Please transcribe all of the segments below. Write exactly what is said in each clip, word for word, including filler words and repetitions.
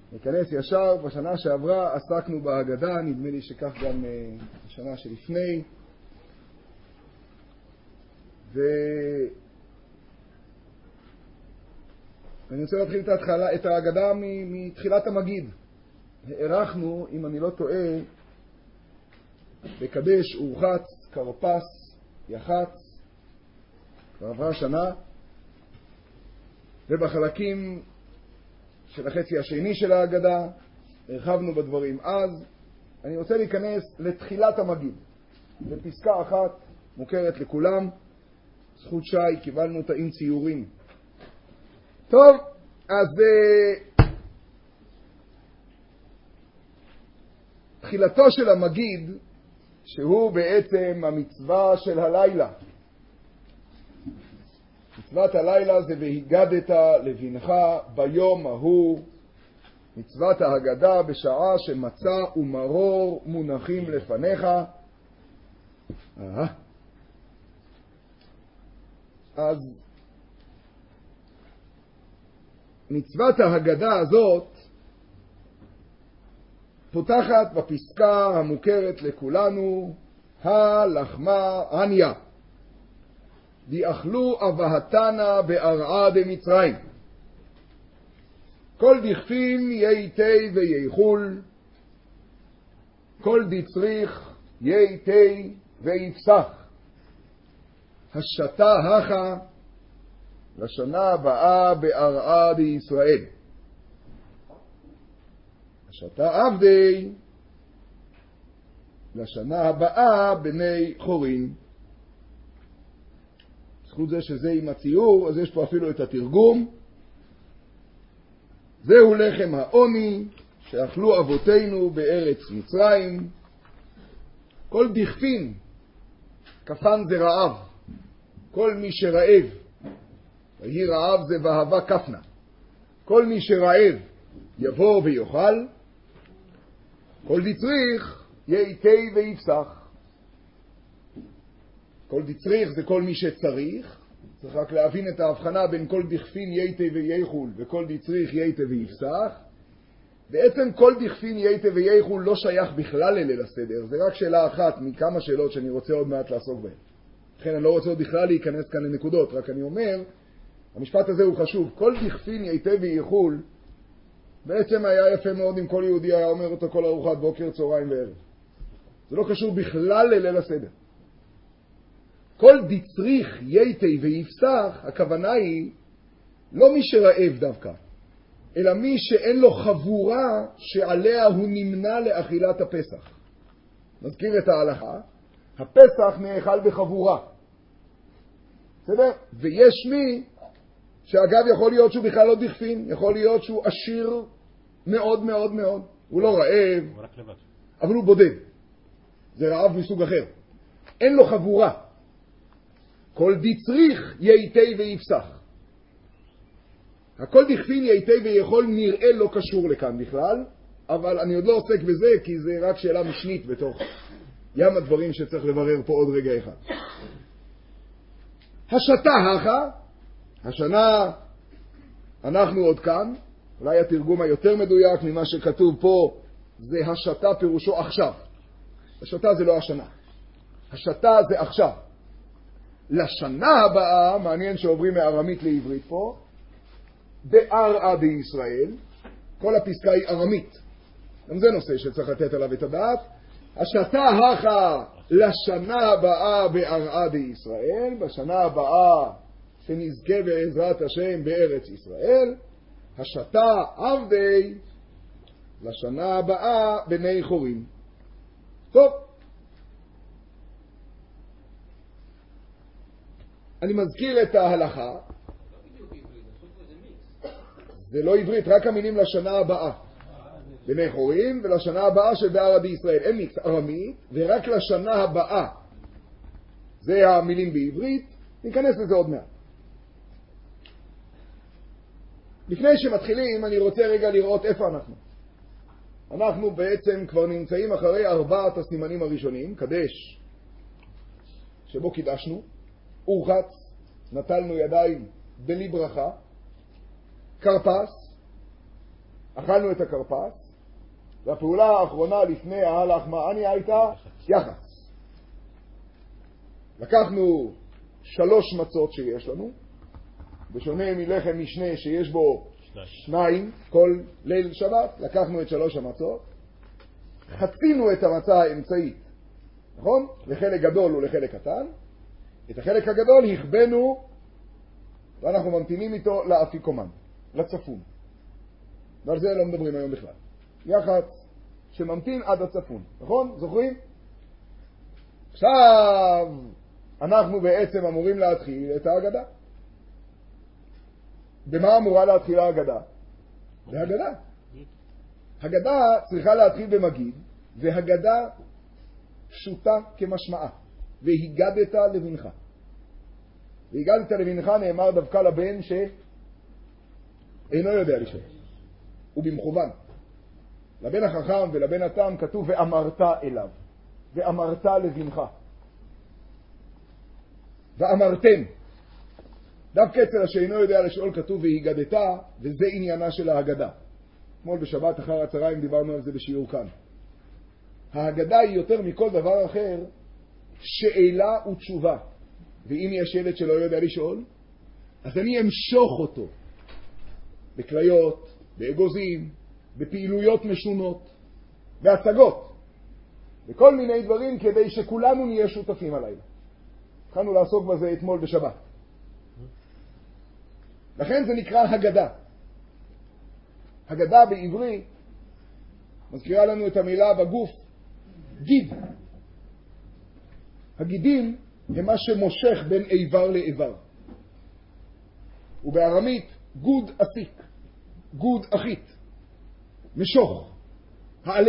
ניכנס ישר. בשנה שעברה עסקנו בהגדה, נדמה לי שכך גם השנה שלפני. ו... אני רוצה להתחיל את ההתחלה, את ההגדה מתחילת המגיד. הערכנו, אם אני לא טועה, בקדש, אורחץ, קרפס, יחץ, כבר עברה שנה, ובחלקים של החצי השני של ההגדה הרחבנו בדברים. אז אני רוצה להיכנס לתחילת המגיד, בפסקה אחת מוכרת לכולם, זכות שי, קיבלנו אותה עם ציורים. טוב, אז uh, תחילתו של המגיד, שהוא בעצם המצווה של הלילה. מצוות הלילה זה והגדת לבנך ביום ההוא, מצוות ההגדה בשעה שמצה ומרור מונחים לפניך. אה. אז מצוות ההגדה הזאת פותחת בפסקה המוכרת לכולנו, הלחמה עניה. דיאכלו אבהתנה בארעה דמצרים. כל דכפין ייתי וייחול, כל דצריך ייתי ויפסח. השתה הכה לשנה הבאה בארעה בישראל. השתה עבדי לשנה הבאה בני חורין. זכות זה שזה עם הציור, אז יש פה אפילו את התרגום. זהו לחם העוני שאכלו אבותינו בארץ מצרים. כל דכפין, כפן זה רעב, כל מי שרעב, והיא רעב זה ואהבה כפנה, כל מי שרעב יבוא ויאכל. כל דצריך ייתי ויפסח. כל דצריך זה כל מי שצריך. צריך רק להבין את ההבחנה בין כל דכפין ייתי וייחול וכל דצריך ייתי ויפסח. בעצם כל דכפין ייתי וייחול לא שייך בכלל לליל הסדר. זה רק שאלה אחת מכמה שאלות שאני רוצה עוד מעט לעסוק בהן. לכן אני לא רוצה עוד בכלל להיכנס כאן לנקודות, רק אני אומר, המשפט הזה הוא חשוב. כל דכפין ייתי וייחול בעצם היה יפה מאוד אם כל יהודי היה אומר אותו כל ארוחת בוקר, צהריים וערב. זה לא קשור בכלל לליל הסדר. כל דצריך ייתי ויפסח, הכוונה היא לא מי שרעב דווקא, אלא מי שאין לו חבורה שעליה הוא נמנע לאכילת הפסח. נזכיר את ההלכה, הפסח נאכל בחבורה. בסדר? ויש מי שאגב יכול להיות שהוא בכלל לא דכפין, יכול להיות שהוא עשיר מאוד מאוד מאוד, הוא לא רעב, הוא רק לבד, אבל הוא בודד, זה רעב מסוג אחר, אין לו חבורה. כל דצריך ייתי ויפסח. הכל דכפין ייתי ויכול נראה לא קשור לכאן בכלל, אבל אני עוד לא עוסק בזה כי זה רק שאלה משנית בתוך ים הדברים שצריך לברר פה עוד רגע אחד. השתה הכה, השנה אנחנו עוד כאן, אולי התרגום היותר מדויק ממה שכתוב פה זה השתה פירושו עכשיו. השתה זה לא השנה, השתה זה עכשיו. לשנה הבאה, מעניין שעוברים מארמית לעברית פה, בארעה בישראל, כל הפסקה היא ארמית. גם זה נושא שצריך לתת עליו את הדעת. השתה הכה לשנה הבאה בארעה בישראל, בשנה הבאה שנזכה בעזרת השם בארץ ישראל. השתה עבדי לשנה הבאה בני חורין. טוב, אני מזכיר את ההלכה. זה לא עברית, רק המילים לשנה הבאה בני חורין ולשנה הבאה שבארעה בישראל. אין מיקס, ארמית, ורק לשנה הבאה זה המילים בעברית. ניכנס לזה עוד מעט. לפני שמתחילים אני רוצה רגע לראות איפה אנחנו. אנחנו בעצם כבר נמצאים אחרי ארבעת הסימנים הראשונים. קדש שבו קידשנו, אורחץ נטלנו ידיים בלי ברכה, קרפס אכלנו את הכרפס, והפעולה האחרונה לפני ההלך מעני הייתה יחס. לקחנו שלוש מצות שיש לנו, בשונה מלחם משנה שיש בו שניים כל ליל שבת, לקחנו את שלוש המצות, חצינו את המצה האמצעית, נכון? לחלק גדול ולחלק קטן. את החלק הגדול הכבנו, ואנחנו ממתינים איתו לאפיקומן, לצפון. ועל זה לא מדברים היום בכלל. יחס שממתין עד הצפון, נכון? זוכרים? עכשיו אנחנו בעצם אמורים להתחיל את ההגדה. במה אמורה להתחיל ההגדה? בהגדה. הגדה צריכה להתחיל במגיד, והגדה פשוטה כמשמעה. והיגדת לבנך. והיגדת לבנך נאמר דווקא לבן שאינו יודע לשאול. ובמכוון. לבן החכם ולבן התם כתוב ואמרת אליו. ואמרת לבנך. ואמרתם. דווקא אצל השאינו יודע לשאול כתוב והיגדת, וזה עניינה של ההגדה. אתמול בשבת אחר הצהריים דיברנו על זה בשיעור כאן. ההגדה היא יותר מכל דבר אחר שאלה ותשובה. ואם יש ילד שלא יודע לשאול, אז אני אמשוך אותו בקריות, באגוזים, בפעילויות משונות, בהצגות, בכל מיני דברים כדי שכולנו נהיה שותפים הלילה. התחלנו לעסוק בזה אתמול בשבת. לכן זה נקרא הגדה. הגדה בעברי מזכירה לנו את המילה בגוף גיד. הגידים הם מה שמושך בין איבר לאיבר. ובארמית גוד עסיק, גוד אחית, משוך, העלה.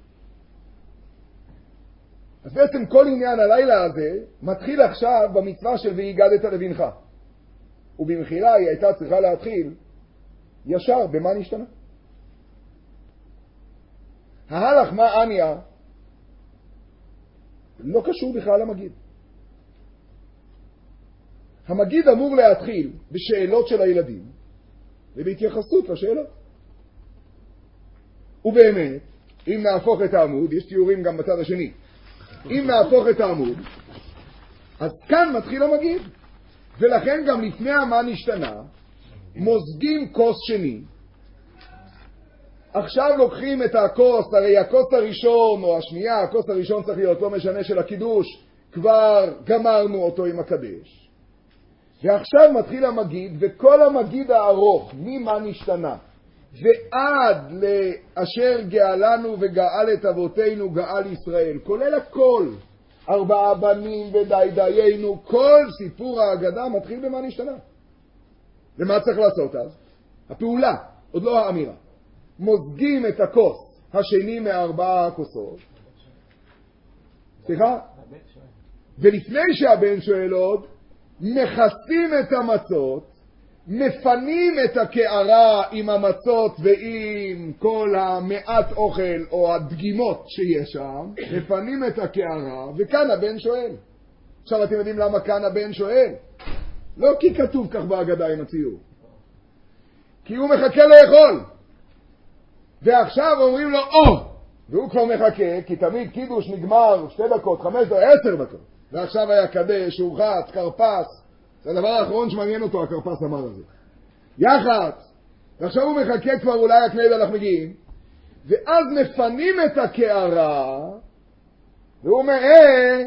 אז בעצם כל עניין הלילה הזה מתחיל עכשיו במצווה של והיגדת לבנך. ובמחילה היא הייתה צריכה להתחיל ישר במה נשתנה. ההלך מה עניה לא קשור בכלל למגיד. המגיד אמור להתחיל בשאלות של הילדים ובהתייחסות לשאלות. ובאמת, אם נהפוך את העמוד, יש תיאורים גם בצד השני, אם נהפוך את העמוד, אז כאן מתחיל המגיד. ולכן גם לפני המה נשתנה, מוזגים כוס שני. עכשיו לוקחים את הכוס, הרי הכוס הראשון או השנייה, הכוס הראשון צריך להיות לא משנה של הקידוש, כבר גמרנו אותו עם הקדש. ועכשיו מתחיל המגיד, וכל המגיד הארוך, ממה נשתנה, ועד לאשר גאלנו וגאל את אבותינו גאל ישראל, כולל הכל, ארבעה בנים ודי דיינו, כל סיפור ההגדה מתחיל במה נשתנה. ומה צריך לעשות אז? הפעולה, עוד לא האמירה. מוזגים את הכוס השני מארבעה הכוסות. סליחה? ולפני שהבן שואל עוד, מכסים את המצות, מפנים את הקערה עם המצות ועם כל המעט אוכל או הדגימות שיש שם, מפנים את הקערה, וכאן הבן שואל. עכשיו אתם יודעים למה כאן הבן שואל? לא כי כתוב כך בהגדה עם הציור, כי הוא מחכה לאכול. ועכשיו אומרים לו או, והוא כבר מחכה, כי תמיד קידוש נגמר שתי דקות, חמש דקות, עשר דקות. ועכשיו היה קדש, הורחץ, קרפס. זה הדבר האחרון שמעניין אותו, הקרפס אמר הזה. יחץ. ועכשיו הוא מחכה כבר אולי רק נדע אנחנו מגיעים. ואז מפנים את הקערה, והוא אומר, אה,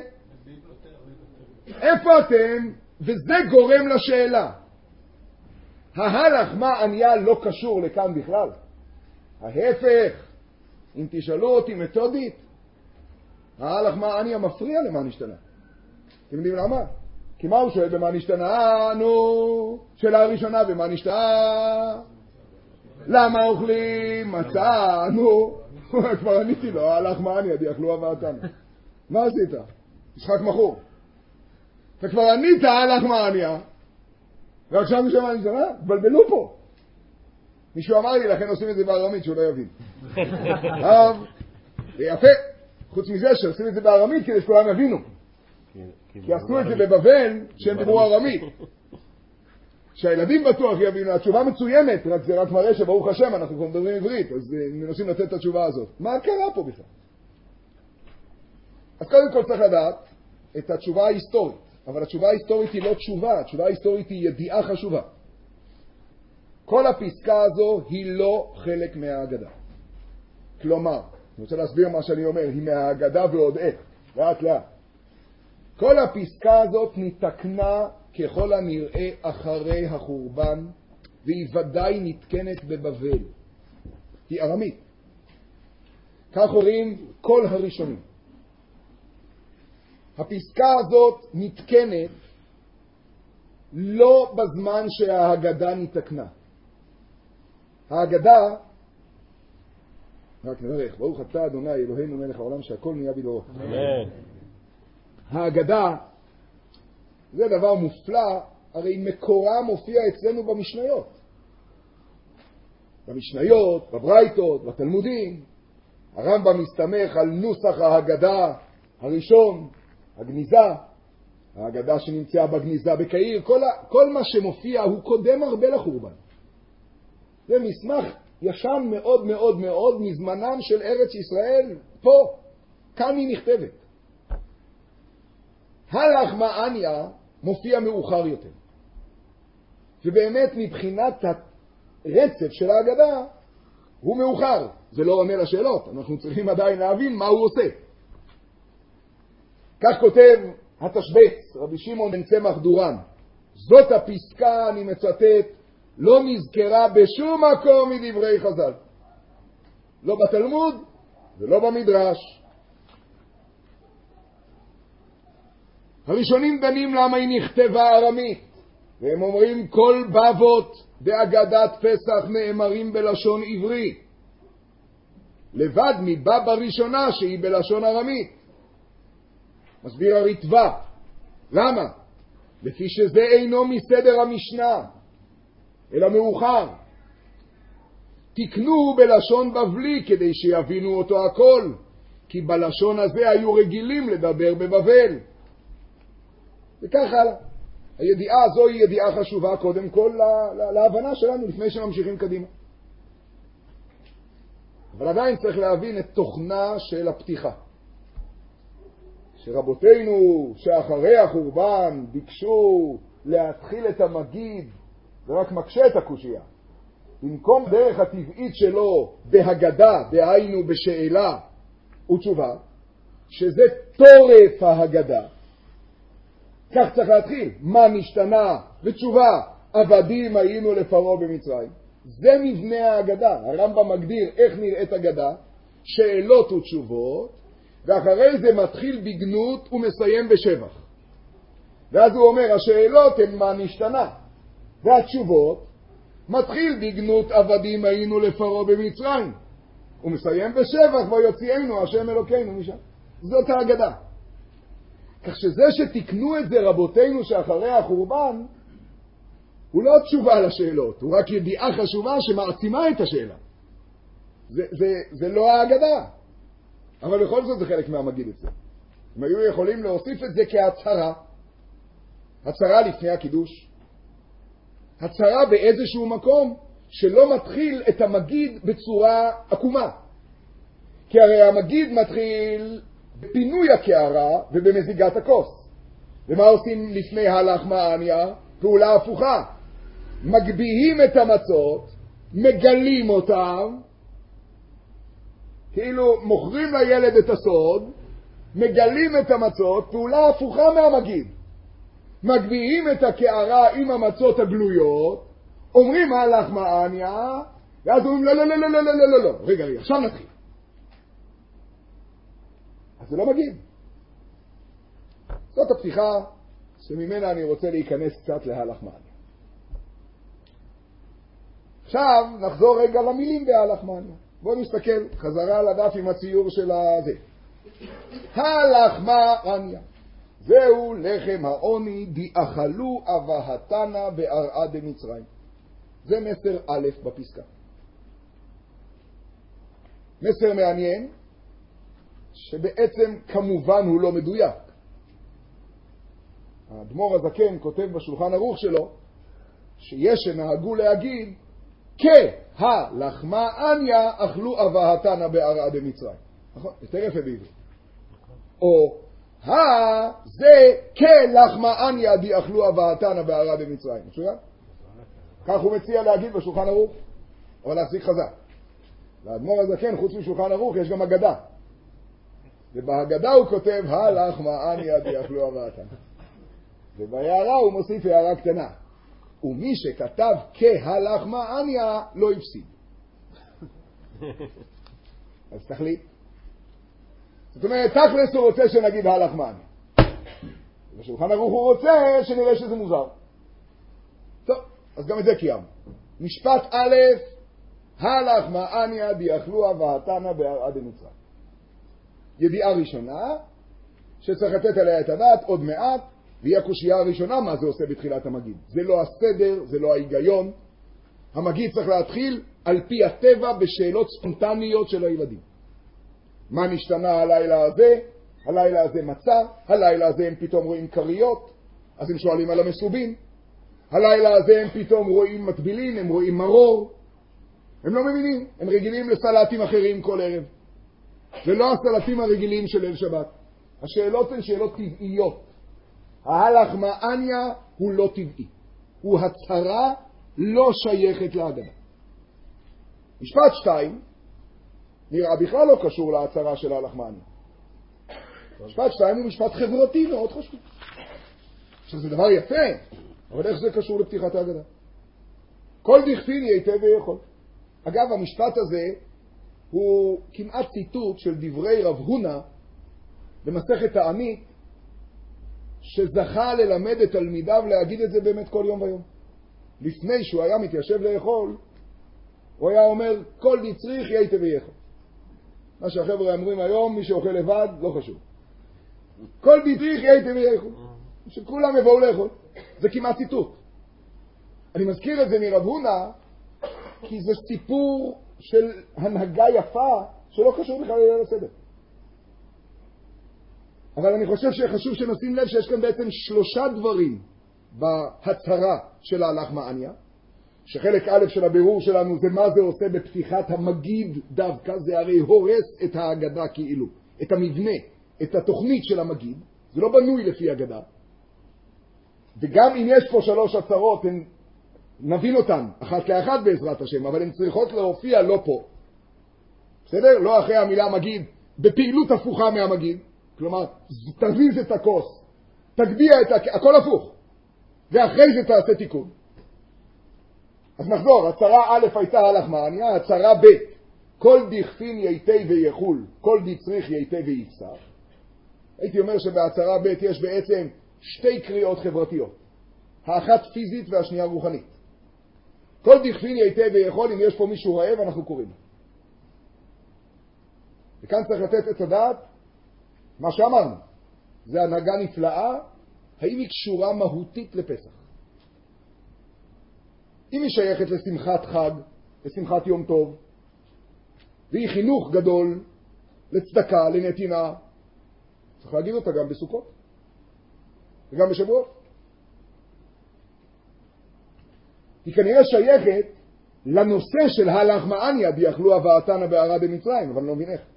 איפה אתם? וזה גורם לשאלה. ההלך מה עניה לא קשור לכאן בכלל. ההפך, אם תשאלו אותי מתודית, ההלך מה עניה מפריע למה נשתנה. אתם יודעים למה? כי מה הוא שואל במה נשתנה? נו, שאלה הראשונה במה נשתנה? למה אוכלים? מצא, נו. כבר עניתי לו, ההלך מה עניה, דיאכלו אבאתנו. מה עשית? משחק מחור. אתה כבר ענית ההלך מה עניה, ועכשיו משהו מה נשתנה? בלבלו פה. מישהו אמר לי, לכן עושים את זה בארמית, שהוא לא יבין. טוב, זה יפה. חוץ מזה שעושים את זה בארמית, כדי שכולם יבינו. כי עשו את זה בבבל, שהם דיברו ארמית. שהילדים בטוח יבינו, התשובה מצוינת, רק זה רק מראה שברוך השם אנחנו כבר מדברים עברית, אז מנסים לתת את התשובה הזאת. מה קרה פה בכלל? אז קודם כל צריך לדעת את התשובה ההיסטורית, אבל התשובה ההיסטורית היא לא תשובה, התשובה ההיסטורית היא ידיעה חשובה. כל הפסקה הזו היא לא חלק מההגדה. כלומר, אני רוצה להסביר מה שאני אומר, היא מההגדה ועוד איך, לאט לאט. כל הפסקה הזאת נתקנה ככל הנראה אחרי החורבן, והיא ודאי נתקנת בבבל. היא ארמית. כך אומרים כל הראשונים. הפסקה הזאת נתקנת לא בזמן שההגדה נתקנה. ההגדה, רק נברך, ברוך אתה אדוני אלוהינו מלך העולם שהכל נהיה בדברו. אמן. ההגדה זה דבר מופלא, הרי מקורה מופיע אצלנו במשניות. במשניות, בברייתות, בתלמודים. הרמב"ם מסתמך על נוסח ההגדה הראשון, הגניזה, ההגדה שנמצאה בגניזה בקהיר, כל, ה, כל מה שמופיע הוא קודם הרבה לחורבן. זה מסמך ישן מאוד מאוד מאוד מזמנם של ארץ ישראל, פה, כאן היא נכתבת. הלחמניה מופיע מאוחר יותר. ובאמת מבחינת הרצף של ההגדה הוא מאוחר. זה לא עונה לשאלות, אנחנו צריכים עדיין להבין מה הוא עושה. כך כותב התשבץ, רבי שמעון בן צמח דורן. זאת הפסקה, אני מצטט, לא נזכרה בשום מקום מדברי חז"ל. לא בתלמוד ולא במדרש. הראשונים דנים למה היא נכתבה ארמית, והם אומרים כל בבות בהגדת פסח נאמרים בלשון עברי, לבד מבבא ראשונה שהיא בלשון ארמית. מסביר הרטב"א, למה? לפי שזה אינו מסדר המשנה, אלא מאוחר. תקנו בלשון בבלי כדי שיבינו אותו הכל, כי בלשון הזה היו רגילים לדבר בבבל. וכך הלאה. הידיעה הזו היא ידיעה חשובה קודם כל לה, לה, להבנה שלנו לפני שממשיכים קדימה. אבל עדיין צריך להבין את תוכנה של הפתיחה. שרבותינו שאחרי החורבן ביקשו להתחיל את המגיד, ורק מקשה את הקושייה. במקום דרך הטבעית שלו בהגדה, דהיינו בשאלה ותשובה, שזה תורף ההגדה, כך צריך להתחיל. מה נשתנה? ותשובה, עבדים היינו לפרעה במצרים. זה מבנה ההגדה. הרמב"ם מגדיר איך נראית הגדה, שאלות ותשובות, ואחרי זה מתחיל בגנות ומסיים בשבח. ואז הוא אומר, השאלות הן מה נשתנה, והתשובות מתחיל בגנות עבדים היינו לפרעה במצרים, ומסיים בשבח ויוציאנו השם אלוקינו משם. זאת ההגדה. כך שזה שתקנו את זה רבותינו שאחרי החורבן, הוא לא תשובה לשאלות, הוא רק ידיעה חשובה שמעצימה את השאלה. זה, זה, זה לא ההגדה. אבל בכל זאת זה חלק מהמגיד אצלנו. הם היו יכולים להוסיף את זה כהצהרה. הצהרה לפני הקידוש. הצהרה באיזשהו מקום שלא מתחיל את המגיד בצורה עקומה. כי הרי המגיד מתחיל בפינוי הקערה ובמזיגת הכוס. ומה עושים לפני הלחמניה? פעולה הפוכה. מגביהים את המצות, מגלים אותם, כאילו מוכרים לילד את הסוד, מגלים את המצות, פעולה הפוכה מהמגיד. מגביהים את הקערה עם המצות הגלויות, אומרים הלחמניה, ואז אומרים לא, לא, לא, לא, לא, לא, לא, לא, רגע, רגע, עכשיו נתחיל. אז זה לא מגיד. זאת הפתיחה שממנה אני רוצה להיכנס קצת להלחמניה. עכשיו נחזור רגע למילים בהלחמניה. בואו נסתכל חזרה על הדף עם הציור של הזה. הלחמניה, זהו לחם העוני דיאכלו אבהתנה בארעה דמצרים. זה מסר א' בפסקה. מסר מעניין, שבעצם כמובן הוא לא מדויק. האדמו"ר הזקן כותב בשולחן ערוך שלו, שיש שנהגו להגיד, כהלחמה אניה אכלו אבהתנה בערה דמצרים. נכון? יותר יפה בעברית. או ה זה כלחמה אניה די אכלו אבהתנה בערה דמצרים. מצוין? כך הוא מציע להגיד בשולחן ערוך, אבל להחזיק חזק. לאדמו"ר הזקן, חוץ משולחן ערוך, יש גם אגדה. ובהגדה הוא כותב, הלחמה אניה די אכלו אבהתנה. ובהערה הוא מוסיף הערה קטנה. ומי שכתב כהלחמה אניה לא הפסיד. אז תחליט. זאת אומרת, תכלס הוא רוצה שנגיד הלחמה אניה. בשולחן ערוך הוא רוצה שנראה שזה מוזר. טוב, אז גם את זה קיימנו. משפט א', הלחמה אניה די אכלו אבהתנה בערה דמצרים. ידיעה ראשונה, שצריך לתת עליה את הדעת עוד מעט, והיא הקושייה הראשונה, מה זה עושה בתחילת המגיד. זה לא הסדר, זה לא ההיגיון. המגיד צריך להתחיל על פי הטבע בשאלות ספונטניות של הילדים. מה נשתנה הלילה הזה? הלילה הזה מצא, הלילה הזה הם פתאום רואים קריות, אז הם שואלים על המסובים. הלילה הזה הם פתאום רואים מטבילין, הם רואים מרור. הם לא מבינים, הם רגילים לסלטים אחרים כל ערב. זה לא הסלטים הרגילים של ליל שבת. השאלות הן שאלות טבעיות. ההלחמה אניה הוא לא טבעי. הוא הצהרה לא שייכת להגדה. משפט שתיים, נראה בכלל לא קשור להצהרה של ההלחמה אניה. משפט שתיים הוא משפט חברתי מאוד חשוב. עכשיו זה דבר יפה, אבל איך זה קשור לפתיחת ההגדה? כל דכפין ייתי ויכול. אגב, המשפט הזה הוא כמעט ציטוט של דברי רב הונא במסכת תענית, שזכה ללמד את תלמידיו להגיד את זה באמת כל יום ויום. לפני שהוא היה מתיישב לאכול, הוא היה אומר, כל דצריך ייתי ויכול. מה שהחבר'ה אומרים היום, מי שאוכל לבד, לא חשוב. כל דצריך ייתי ויכול. שכולם יבואו לאכול. זה כמעט ציטוט. אני מזכיר את זה מרב הונא, כי זה סיפור של הנהגה יפה, שלא קשור בכלל ליל הסדר. אבל אני חושב שחשוב שנשים לב שיש כאן בעצם שלושה דברים בהצהרה של ההלחמה אניה, שחלק א' של הבירור שלנו זה מה זה עושה בפתיחת המגיד דווקא, זה הרי הורס את ההגדה כאילו, את המבנה, את התוכנית של המגיד, זה לא בנוי לפי הגדה. וגם אם יש פה שלוש הצהרות, הן, נבין אותן אחת לאחת בעזרת השם, אבל הן צריכות להופיע לא פה. בסדר? לא אחרי המילה מגיד, בפעילות הפוכה מהמגיד. כלומר, תזיז את הכוס, תגביה את הכוס, הכל הפוך. ואחרי זה תעשה תיקון. אז נחזור, הצהרה א' הייתה הלחמה אניה, הצהרה ב', כל דכפין ייתי ויחול, כל דצריך ייתי ויפסח. הייתי אומר שבהצהרה ב' יש בעצם שתי קריאות חברתיות. האחת פיזית והשנייה רוחנית. כל דכפין ייתי ויחול, אם יש פה מישהו רעב, אנחנו קוראים. וכאן צריך לתת את הדעת, מה שאמרנו, זה הנהגה נפלאה, האם היא קשורה מהותית לפסח? אם היא שייכת לשמחת חג, לשמחת יום טוב, והיא חינוך גדול, לצדקה, לנתינה, צריך להגיד אותה גם בסוכות, וגם בשבועות. היא כנראה שייכת לנושא של הלחמה אניה, דיאכלו אבהתנה בערה דמצרים, אבל אני לא מבין איך.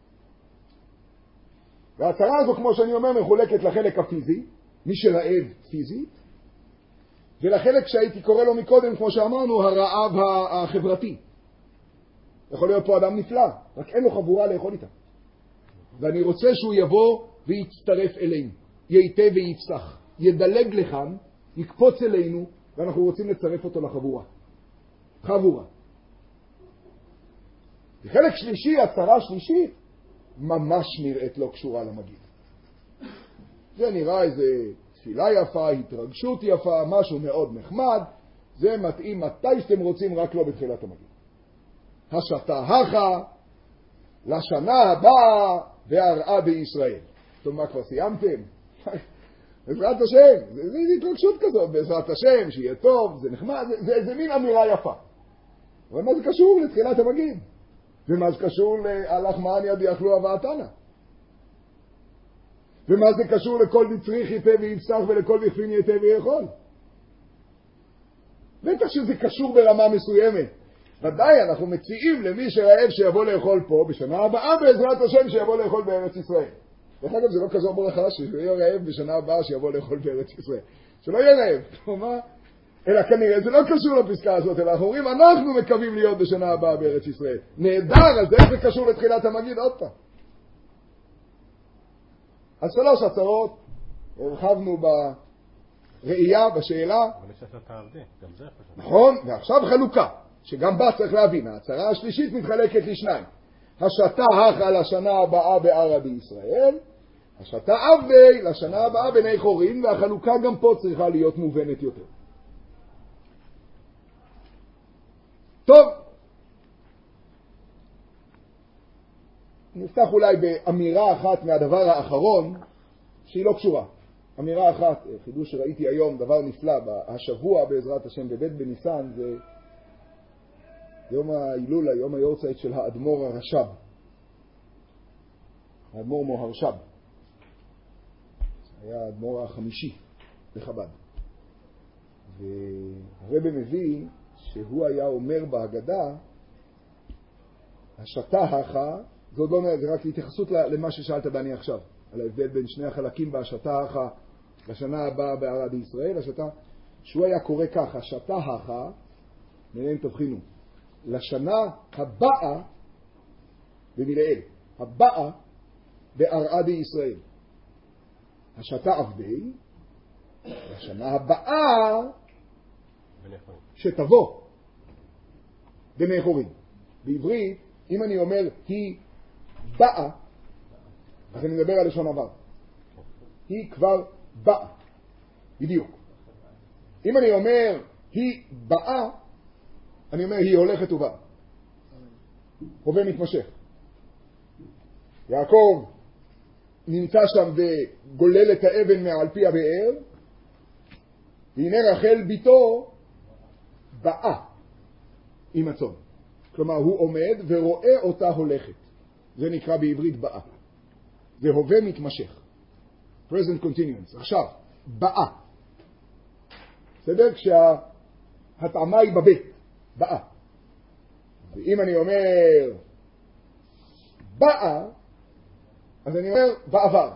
וההצהרה הזו, כמו שאני אומר, מחולקת לחלק הפיזי, מי שרעב פיזית, ולחלק שהייתי קורא לו מקודם, כמו שאמרנו, הרעב החברתי. יכול להיות פה אדם נפלא, רק אין לו חבורה לאכול איתה. ואני רוצה שהוא יבוא ויצטרף אלינו, ייתי ויפסח, ידלג לכאן, יקפוץ אלינו, ואנחנו רוצים לצרף אותו לחבורה. חבורה. וחלק שלישי, הצהרה שלישית, ממש נראית לא קשורה למגיד. זה נראה איזה תפילה יפה, התרגשות יפה, משהו מאוד נחמד, זה מתאים מתי שאתם רוצים, רק לא בתחילת המגיד. השתה הכה, לשנה הבאה, והרעה בישראל. טוב, מה כבר סיימתם? בעזרת השם, זה, זה התרגשות כזאת, בעזרת השם, שיהיה טוב, זה נחמד, זה, זה, זה מין אמירה יפה. אבל מה זה קשור לתחילת המגיד? ומה זה קשור להלחמה אניה דיאכלו אבהתנה? ומה זה קשור לכל דצריך ייתי ויפסח ולכל דכפין ייתי ויכול? בטח שזה קשור ברמה מסוימת. ודאי, אנחנו מציעים למי שרעב שיבוא לאכול פה, בשנה הבאה בעזרת השם שיבוא לאכול בארץ ישראל. דרך אגב, זה לא כזו ברכה שהוא יהיה רעב בשנה הבאה שיבוא לאכול בארץ ישראל. שלא יהיה רעב, כלומר, אלא כנראה זה לא קשור לפסקה הזאת, אלא אנחנו אומרים, אנחנו מקווים להיות בשנה הבאה בארץ ישראל. נהדר, אז איך זה קשור לתחילת המגיד? עוד פעם. אז שלוש הצהרות, הרחבנו בראייה, בשאלה. אבל יש הצהרה עבדי, גם זה חשוב. נכון, ועכשיו חלוקה, שגם בה צריך להבין. ההצהרה השלישית מתחלקת לשניים. השתה הכה לשנה הבאה בערבי ישראל, השתה עבדי לשנה הבאה בני חורין, והחלוקה גם פה צריכה להיות מובנת יותר. טוב, נפתח אולי באמירה אחת מהדבר האחרון, שהיא לא קשורה. אמירה אחת, חידוש שראיתי היום, דבר נפלא, השבוע בעזרת השם בבית בניסן, זה יום ההילולה, יום היורצייט של האדמו"ר הרש"ב. האדמו"ר מוהרש"ב. היה האדמו"ר החמישי בחב"ד. והרבא מביא שהוא היה אומר בהגדה, השתה הכה, זה עוד לא נראה, זה רק להתייחסות למה ששאלת בני עכשיו, על ההבדל בין שני החלקים בהשתה הכה לשנה הבאה בערבי ישראל, השתה, שהוא היה קורא ככה, השתה הכה, מעניין תבחינו, לשנה הבאה במילאל, הבאה בערבי ישראל. השתה עבדי, לשנה הבאה שתבוא בני חורין. בעברית, אם אני אומר היא באה, אז אני מדבר על לשון עבר. היא כבר באה, בדיוק. אם אני אומר היא באה, אני אומר היא הולכת ובאה. הווה מתמשך. יעקב נמצא שם וגולל את האבן מעל פי הבאר, והנה רחל ביתו באה עם הצאן. כלומר, הוא עומד ורואה אותה הולכת. זה נקרא בעברית באה. זה הווה מתמשך. present continuance. עכשיו, באה. בסדר? כשהטעמה היא בבית. באה. ואם אני אומר באה, אז אני אומר בעבר.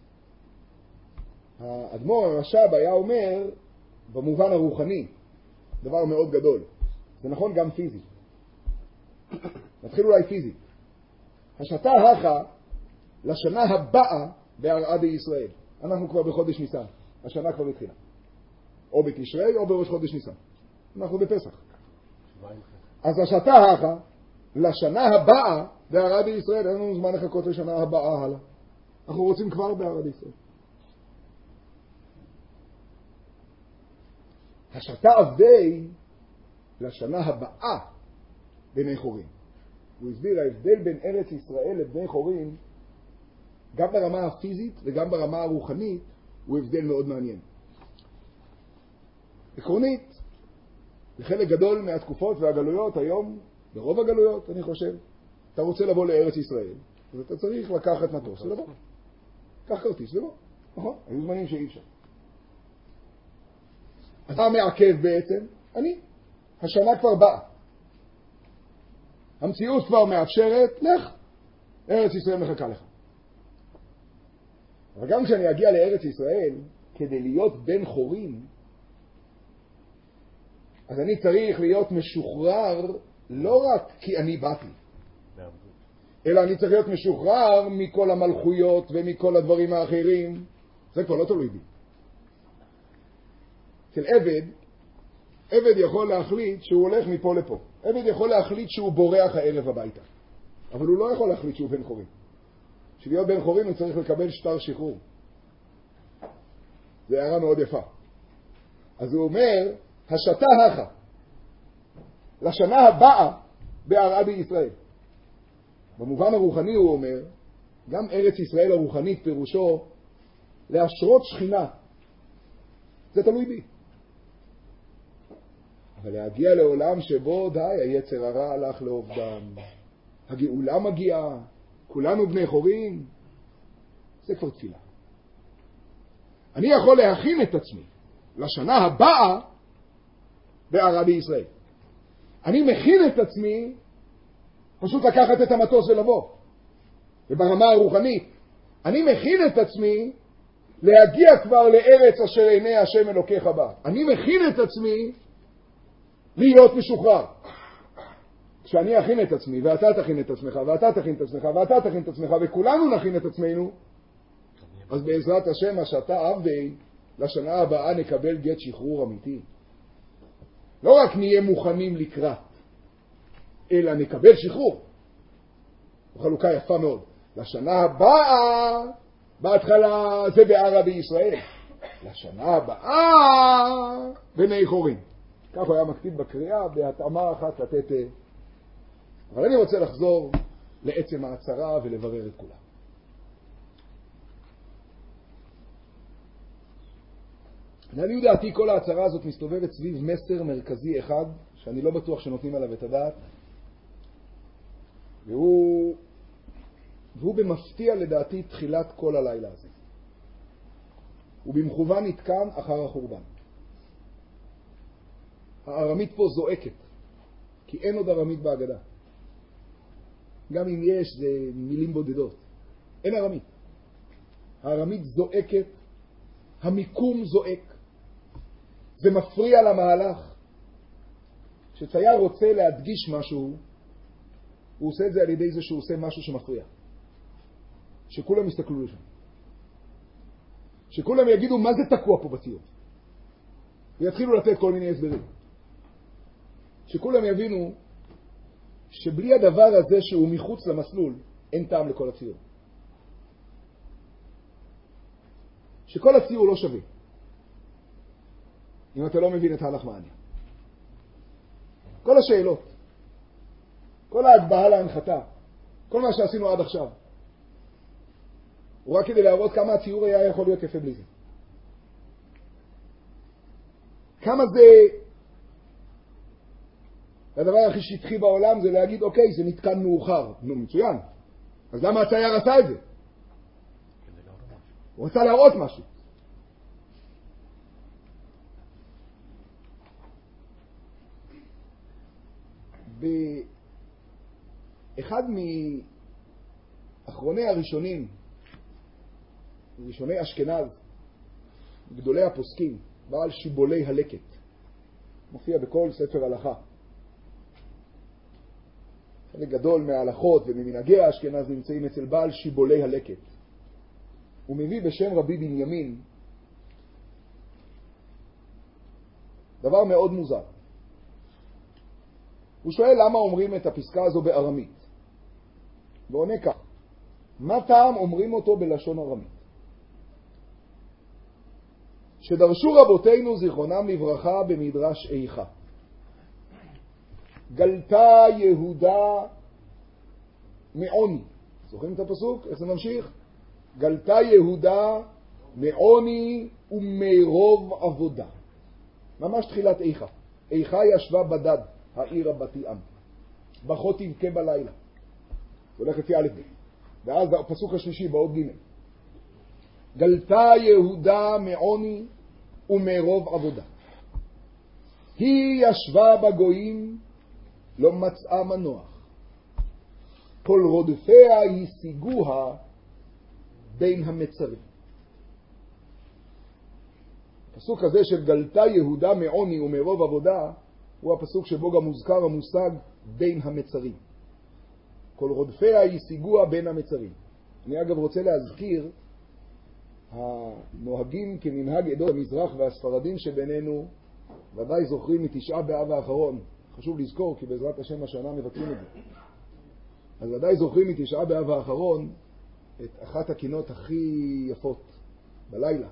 האדמו"ר הרש"ב היה אומר, במובן הרוחני, דבר מאוד גדול. זה נכון גם פיזי. נתחיל אולי פיזי. השתה הכה לשנה הבאה בערבי ישראל. אנחנו כבר בחודש ניסן. השנה כבר התחילה. או בתשרי או בראש חודש ניסן. אנחנו בפסח. אז השתה הכה לשנה הבאה בערבי ישראל. אין לנו זמן לחכות לשנה הבאה הלאה. אנחנו רוצים כבר בערבי ישראל. השתה עבדי לשנה הבאה בני חורין. הוא הסביר ההבדל בין ארץ ישראל לבני חורין, גם ברמה הפיזית וגם ברמה הרוחנית, הוא הבדל מאוד מעניין. עקרונית, בחלק גדול מהתקופות והגלויות היום, ברוב הגלויות אני חושב, אתה רוצה לבוא לארץ ישראל, אז אתה צריך לקחת מטוס ולבוא. קח כרטיס ולבוא. נכון? היו זמנים שאי אפשר. אתה מעכב בעצם, אני. השנה כבר באה. המציאות כבר מאפשרת, לך. ארץ ישראל מחכה לך. אבל גם כשאני אגיע לארץ ישראל, כדי להיות בן חורין, אז אני צריך להיות משוחרר לא רק כי אני באתי, אלא אני צריך להיות משוחרר מכל המלכויות ומכל הדברים האחרים. זה כבר לא תלוי בי. אצל עבד, עבד יכול להחליט שהוא הולך מפה לפה. עבד יכול להחליט שהוא בורח הערב הביתה. אבל הוא לא יכול להחליט שהוא בן חורין. בשביל להיות בן חורין הוא צריך לקבל שטר שחרור. זה הערה מאוד יפה. אז הוא אומר, השתה הכה לשנה הבאה בערבי ישראל. במובן הרוחני הוא אומר, גם ארץ ישראל הרוחנית פירושו להשרות שכינה. זה תלוי בי. אבל להגיע לעולם שבו די, היצר הרע הלך לאובדן. הגאולה מגיעה, כולנו בני חורין. זה כבר תפילה. אני יכול להכין את עצמי לשנה הבאה בערבי ישראל. אני מכין את עצמי פשוט לקחת את המטוס ולבוא. וברמה הרוחנית, אני מכין את עצמי להגיע כבר לארץ אשר עיני השם אלוקיך בה. אני מכין את עצמי להיות משוחרר. כשאני אכין את עצמי, ואתה תכין את עצמך, ואתה תכין את עצמך, ואתה תכין את עצמך, וכולנו נכין את עצמנו, אז בעזרת השם, מה שאתה עבדי, לשנה הבאה נקבל גט שחרור אמיתי. לא רק נהיה מוכנים לקראת, אלא נקבל שחרור. חלוקה יפה מאוד. לשנה הבאה, בהתחלה זה בערבי ישראל. לשנה הבאה, בני חורים. כך הוא היה מקפיד בקריאה, בהתאמה אחת לתת. אבל אני רוצה לחזור לעצם ההצהרה ולברר את כולה. לעניות דעתי כל ההצהרה הזאת מסתובבת סביב מסר מרכזי אחד, שאני לא בטוח שנותנים עליו את הדעת, והוא, והוא במפתיע לדעתי תחילת כל הלילה הזה. הוא במכוון נתקן אחר החורבן. הארמית פה זועקת, כי אין עוד ארמית בהגדה. גם אם יש, זה מילים בודדות. אין ארמית. הארמית זועקת, המיקום זועק. זה מפריע למהלך. כשצייר רוצה להדגיש משהו, הוא עושה את זה על ידי זה שהוא עושה משהו שמפריע. שכולם יסתכלו לשם. שכולם יגידו מה זה תקוע פה בציור. ויתחילו לתת כל מיני הסברים. שכולם יבינו שבלי הדבר הזה שהוא מחוץ למסלול, אין טעם לכל הציור. שכל הציור לא שווה. אם אתה לא מבין את הלך מעניין. כל השאלות, כל ההגבהה להנחתה, כל מה שעשינו עד עכשיו, הוא רק כדי להראות כמה הציור היה יכול להיות יפה בלי זה. כמה זה, הדבר הכי שטחי בעולם זה להגיד, אוקיי, זה נתקן מאוחר. נו, מצוין. אז למה הצייר עשה את זה? הוא רצה להראות משהו. באחד מאחרוני הראשונים, ראשוני אשכנז, גדולי הפוסקים, בעל שיבולי הלקט, מופיע בכל ספר הלכה. חלק גדול מההלכות וממנהגי האשכנז נמצאים אצל בעל שיבולי הלקט. הוא מביא בשם רבי בנימין דבר מאוד מוזר. הוא שואל למה אומרים את הפסקה הזו בארמית. ועונה כך, מה טעם אומרים אותו בלשון ארמית? שדרשו רבותינו זיכרונם לברכה במדרש איכה. גלתה יהודה מעוני. זוכרים את הפסוק? איך זה ממשיך? גלתה יהודה מעוני ומרוב עבודה. ממש תחילת איכה. איכה ישבה בדד, העיר הבתי עם. בחות תבכה בלילה. זה הולך לפי א' ב'. ואז הפסוק השלישי באות ג'. גלתה יהודה מעוני ומרוב עבודה. היא ישבה בגויים, לא מצאה מנוח. כל רודפיה השיגוה בין המצרים. הפסוק הזה של גלתה יהודה מעוני ומרוב עבודה, הוא הפסוק שבו גם מוזכר המושג בין המצרים. כל רודפיה השיגוה בין המצרים. אני אגב רוצה להזכיר, הנוהגים כמנהג עדות המזרח והספרדים שבינינו, ודאי זוכרים מתשעה באב האחרון. חשוב לזכור, כי בעזרת השם השנה מבקרים את זה. אז ודאי זוכרים מתשעה באב האחרון את אחת הקינות הכי יפות בלילה.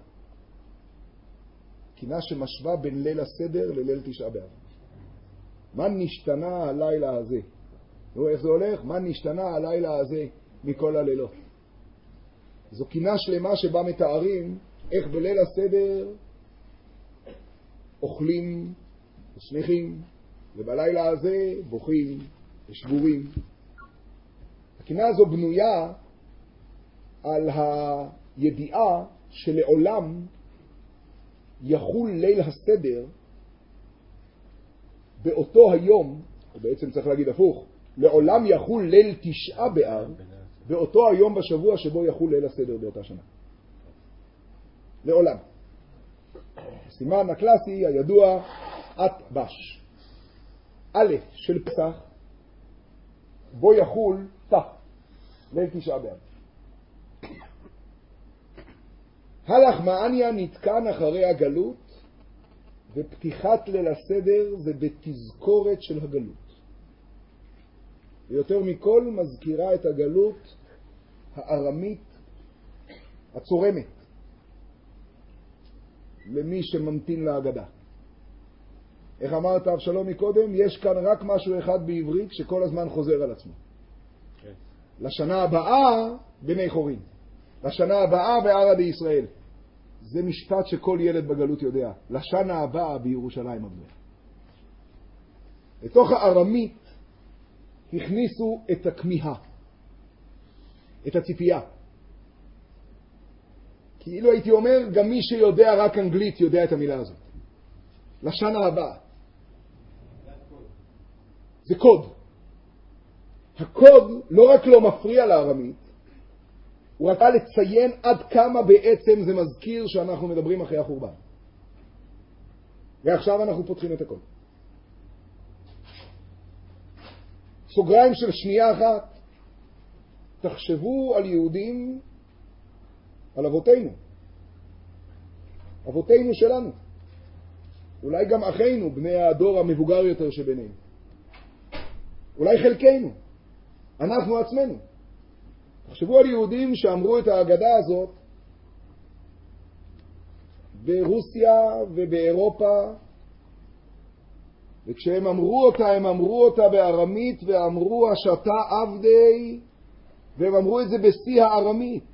קינה שמשווה בין ליל הסדר לליל תשעה באב. מה נשתנה הלילה הזה? נו, איך זה הולך? מה נשתנה הלילה הזה מכל הלילות? זו קינה שלמה שבה מתארים איך בליל הסדר אוכלים ושמחים, ובלילה הזה בוכים ושבורים. הקינה הזו בנויה על הידיעה שלעולם יחול ליל הסדר באותו היום, או בעצם צריך להגיד הפוך, לעולם יחול ליל תשעה באב, באותו היום בשבוע שבו יחול ליל הסדר באותה שנה. לעולם. סימן הקלאסי הידוע, את בש. א' של פסח, בו יחול ת', ליל תשעה באב. הלחמניה נתקן אחרי הגלות, ופתיחת ליל הסדר זה בתזכורת של הגלות. ויותר מכל מזכירה את הגלות הארמית הצורמת למי שממתין להגדה. איך אמרת אבשלום מקודם? יש כאן רק משהו אחד בעברית שכל הזמן חוזר על עצמו. Okay. לשנה הבאה בני חורין. לשנה הבאה בערד ישראל. זה משפט שכל ילד בגלות יודע. לשנה הבאה בירושלים הבנויה. לתוך הארמית הכניסו את הכמיהה, את הציפייה. כאילו הייתי אומר, גם מי שיודע רק אנגלית יודע את המילה הזאת. לשנה הבאה. זה קוד. הקוד לא רק לא מפריע לארמית, הוא רצה לציין עד כמה בעצם זה מזכיר שאנחנו מדברים אחרי החורבן. ועכשיו אנחנו פותחים את הקוד. סוגריים של שנייה אחת. תחשבו על יהודים, על אבותינו. אבותינו שלנו. אולי גם אחינו, בני הדור המבוגר יותר שבינינו. אולי חלקנו. אנחנו עצמנו. תחשבו על יהודים שאמרו את ההגדה הזאת ברוסיה ובאירופה, וכשהם אמרו אותה, הם אמרו אותה בארמית, ואמרו השתה עבדי, והם אמרו את זה בשיא הארמית.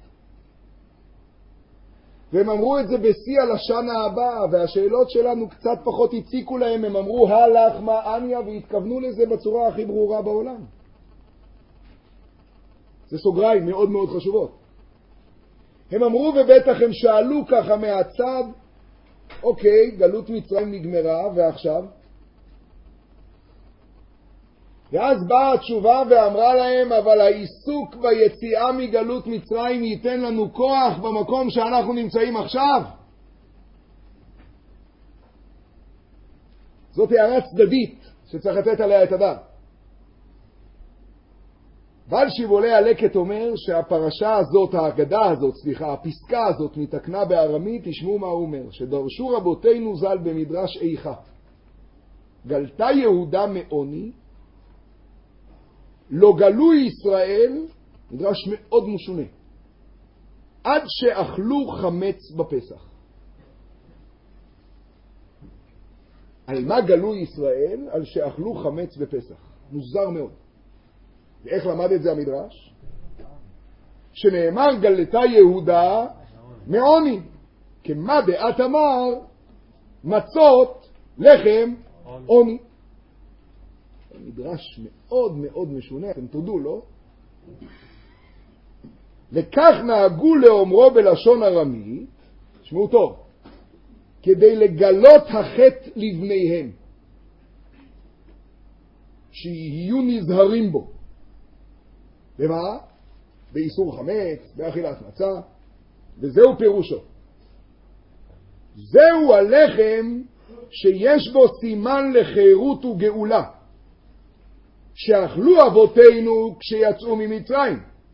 והם אמרו את זה בשיא הלשון הבאה, והשאלות שלנו קצת פחות הציקו להם, הם אמרו הלחמניה, והתכוונו לזה בצורה הכי ברורה בעולם. זה סוגריים מאוד מאוד חשובות. הם אמרו, ובטח הם שאלו ככה מהצד, אוקיי, גלות מצרים נגמרה, ועכשיו? ואז באה התשובה ואמרה להם, אבל העיסוק ביציאה מגלות מצרים ייתן לנו כוח במקום שאנחנו נמצאים עכשיו. זאת הערה צדדית שצריך לתת עליה את הדעת. בעל שיבולי הלקט אומר שהפרשה הזאת, ההגדה הזאת, סליחה, הפסקה הזאת מתקנה בארמית, תשמעו מה הוא אומר, שדרשו רבותינו ז"ל במדרש איכה. גלתה יהודה מעוני, לא גלו ישראל, מדרש מאוד משונה, עד שאכלו חמץ בפסח. על מה גלו ישראל? על שאכלו חמץ בפסח. מוזר מאוד. ואיך למד את זה המדרש? שנאמר גלתה יהודה מעוני. כמה דעת אמר מצות לחם עוני. מדרש מאוד מאוד משונה, אתם תודו, לא? וכך נהגו לאומרו בלשון ארמית, שמעו טוב, כדי לגלות החטא לבניהם, שיהיו נזהרים בו. במה? באיסור חמץ, באכילת מצה, וזהו פירושו. זהו הלחם שיש בו סימן לחירות וגאולה, שאכלו אבותינו כשיצאו ממצרים.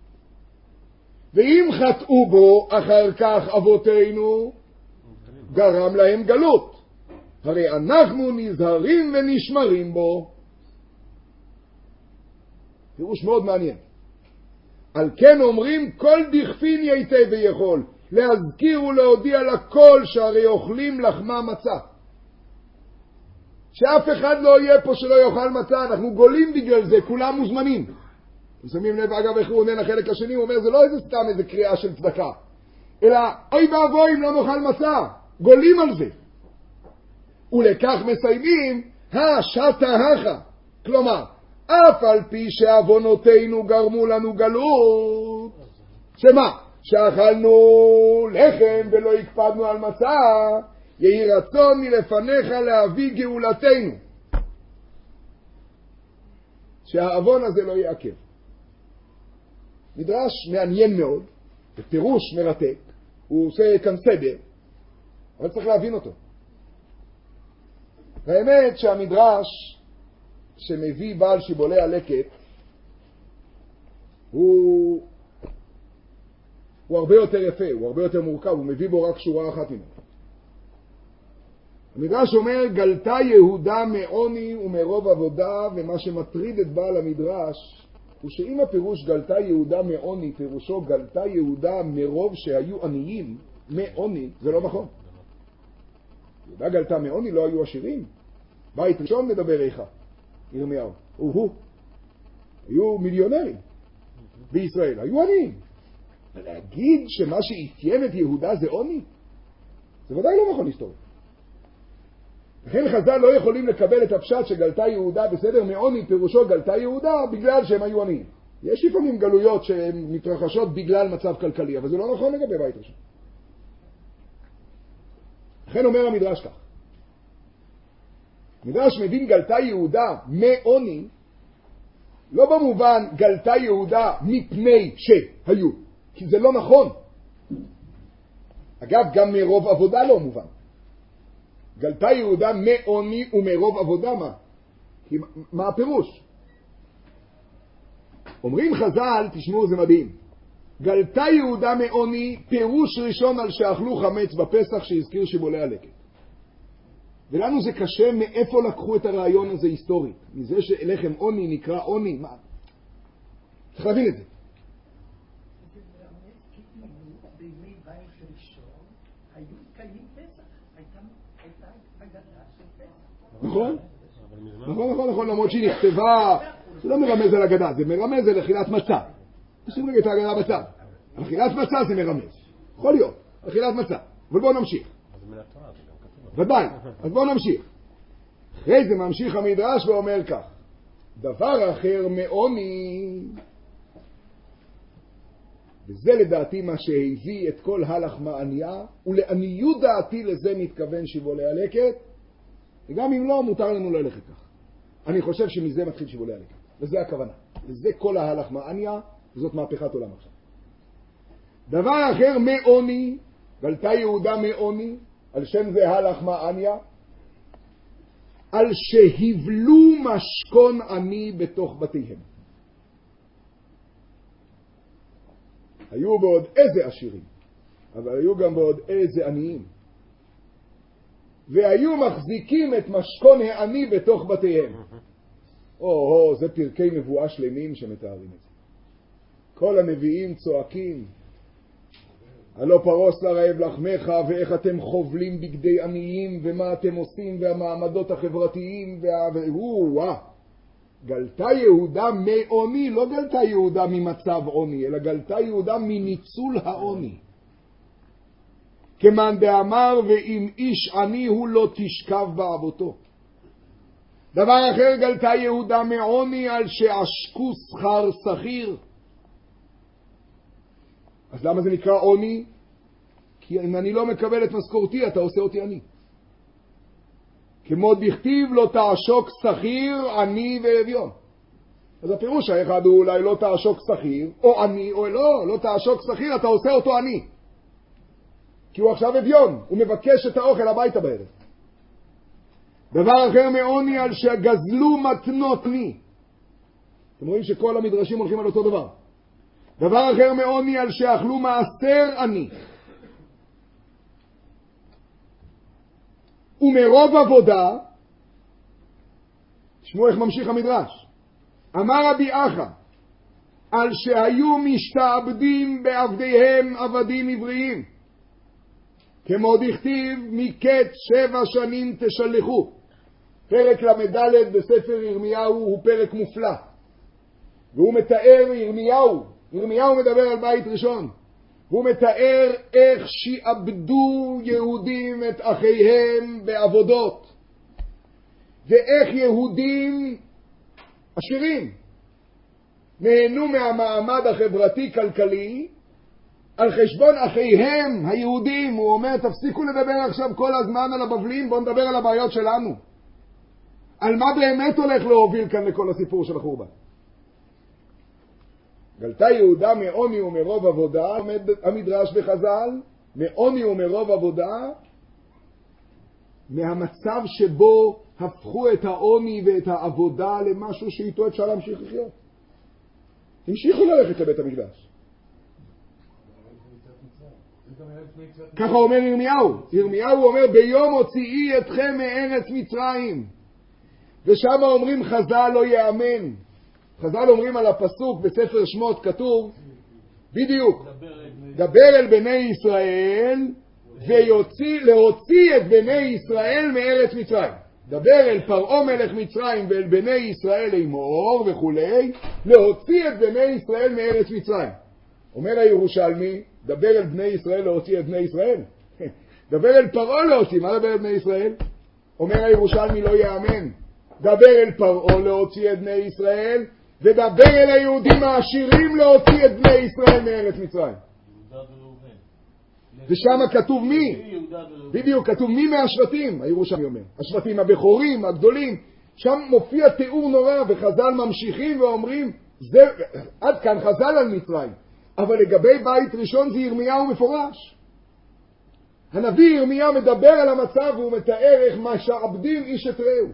ואם חטאו בו אחר כך אבותינו, גרם להם גלות. הרי אנחנו נזהרים ונשמרים בו. פירוש מאוד מעניין. על כן אומרים כל דכפין ייתי ויכול, להזכיר ולהודיע לכל שהרי אוכלים לחמה מצה. שאף אחד לא יהיה פה שלא יאכל מצה, אנחנו גולים בגלל זה, כולם מוזמנים. אתם שמים לב, אגב, איך הוא עונה לחלק השני, הוא אומר, זה לא איזה סתם איזה קריאה של צדקה, אלא, אוי ואבוי אם לא נאכל מצה, גולים על זה. ולכך מסיימים, השתה הכה, כלומר, אף על פי שעוונותינו גרמו לנו גלות, שמה? שאכלנו לחם ולא הקפדנו על מצה, יהי רצון מלפניך להביא גאולתנו. שהעוון הזה לא יעכב. מדרש מעניין מאוד, בפירוש מרתק, הוא עושה כאן סדר, אבל צריך להבין אותו. והאמת שהמדרש שמביא בעל שיבולי הלקט הוא, הוא הרבה יותר יפה, הוא הרבה יותר מורכב, הוא מביא בו רק שורה אחת ממנו. המדרש אומר, גלתה יהודה מעוני ומרוב עבודה, ומה שמטריד את בעל המדרש הוא שאם הפירוש גלתה יהודה מעוני, פירושו גלתה יהודה מרוב שהיו עניים, מעוני, זה לא נכון. יהודה גלתה מעוני, לא היו עשירים. בית ראשון מדבר איכה, ירמיהו, הוא הוא. היו מיליונרים בישראל, היו עניים. להגיד שמה שאפיין את יהודה זה עוני? זה ודאי לא נכון היסטוריה. לכן חז"ל לא יכולים לקבל את הפשט שגלתה יהודה בסדר מעוני, פירושו גלתה יהודה בגלל שהם היו עניים. יש לפעמים גלויות שהן מתרחשות בגלל מצב כלכלי, אבל זה לא נכון לגבי בית ראשון. לכן אומר המדרש כך. המדרש מבין גלתה יהודה מעוני, לא במובן גלתה יהודה מפני שהיו, כי זה לא נכון. אגב, גם מרוב עבודה לא מובן. גלתה יהודה מעוני ומרוב עבודה מה? כי, מה הפירוש? אומרים חז"ל, תשמעו זה מדהים, גלתה יהודה מעוני פירוש ראשון על שאכלו חמץ בפסח שהזכיר שיבולי הלקט. ולנו זה קשה מאיפה לקחו את הרעיון הזה היסטורית. מזה שלחם עוני נקרא עוני, מה? צריך להבין את זה. בימי בית ראשון היו קיימים פסח, הייתה הגדה של פסח. נכון? נכון, נכון, נכון, למרות שהיא נכתבה, זה לא מרמז על הגדה, זה מרמז על אכילת מצה. נשים רגע את ההגדה בצד. אכילת מצה זה מרמז. יכול להיות, אכילת מצה. אבל בואו נמשיך. ודאי, אז בואו נמשיך. אחרי זה ממשיך המדרש ואומר כך, דבר אחר מעוני, וזה לדעתי מה שהביא את כל הלך מעניה, ולעניות דעתי לזה מתכוון שיבולי הלקט, וגם אם לא, מותר לנו ללכת כך. אני חושב שמזה מתחיל שיבולי הלקט, וזה הכוונה. וזה כל ההלך מעניה, וזאת מהפכת עולם עכשיו. דבר אחר מעוני, גלתה יהודה מעוני, על שם זה הלך מעניה, על שהבלו משכון עני בתוך בתיהם. היו בעוד איזה עשירים, אבל היו גם בעוד איזה עניים. והיו מחזיקים את משכון העני בתוך בתיהם. או, או, זה פרקי נבואה שלמים שמתארים את זה. כל הנביאים צועקים, הלא פרוס לרעב לחמך, ואיך אתם חובלים בגדי עניים, ומה אתם עושים, והמעמדות החברתיים, והוא, וואה. גלתה יהודה מעוני, לא גלתה יהודה ממצב עוני, אלא גלתה יהודה מניצול העוני. כמאן דאמר, ואם איש עני הוא לא תשכב באבותו. דבר אחר, גלתה יהודה מעוני על שעשקו שכר שכיר. אז למה זה נקרא עוני? כי אם אני לא מקבל את משכורתי, אתה עושה אותי עני. כמו דכתיב לא תעשוק שכיר, עני ואביון. אז הפירוש האחד הוא אולי לא תעשוק שכיר, או עני או לא, לא תעשוק שכיר, אתה עושה אותו עני. כי הוא עכשיו אביון, הוא מבקש את האוכל הביתה בערב. דבר אחר מעוני על שגזלו מתנות לי. אתם רואים שכל המדרשים הולכים על אותו דבר. דבר אחר מעוני על שאכלו מעשר עני. ומרוב עבודה, תשמעו איך ממשיך המדרש, אמר רבי אחא, על שהיו משתעבדים בעבדיהם עבדים עבריים, כמו דכתיב מקץ שבע שנים תשלחו. פרק למדלת בספר ירמיהו הוא פרק מופלא, והוא מתאר ירמיהו, ירמיהו מדבר על בית ראשון, הוא מתאר איך שעבדו יהודים את אחיהם בעבודות, ואיך יהודים עשירים נהנו מהמעמד החברתי-כלכלי על חשבון אחיהם היהודים. הוא אומר, תפסיקו לדבר עכשיו כל הזמן על הבבלים, בואו נדבר על הבעיות שלנו. על מה באמת הולך להוביל כאן לכל הסיפור של החורבן? גלתה יהודה מעוני ומרוב עבודה, עומד המדרש בחז"ל, מעוני ומרוב עבודה, מהמצב שבו הפכו את העוני ואת העבודה למשהו שאיתו אפשר להמשיך לחיות. המשיכו ללכת לבית המקדש. ככה אומר ירמיהו. ירמיהו אומר, ביום הוציאי אתכם מארץ מצרים. ושם אומרים חז"ל לא יאמן. חז"ל אומרים על הפסוק בספר שמות כתוב, בדיוק, דבר אל בני ישראל ויוציא, להוציא את בני ישראל מארץ מצרים. דבר אל פרעה מלך מצרים ואל בני ישראל לאמור וכולי, להוציא את בני ישראל מארץ מצרים. אומר הירושלמי, דבר אל בני ישראל להוציא את בני ישראל. דבר אל פרעה להוציא, מה דבר אל בני ישראל? אומר הירושלמי לא יאמן. דבר אל פרעה להוציא את בני ישראל, ודבר אל היהודים העשירים להוציא את בני ישראל מארץ מצרים. ושם כתוב מי? בדיוק, כתוב מי מהשבטים, הירושלמי אומר. השבטים הבכורים, הגדולים. שם מופיע תיאור נורא, וחז"ל ממשיכים ואומרים, זה, עד כאן חז"ל על מצרים. אבל לגבי בית ראשון זה ירמיהו מפורש. הנביא ירמיה מדבר על המצב והוא מתאר איך משעבדים איש את רעהו.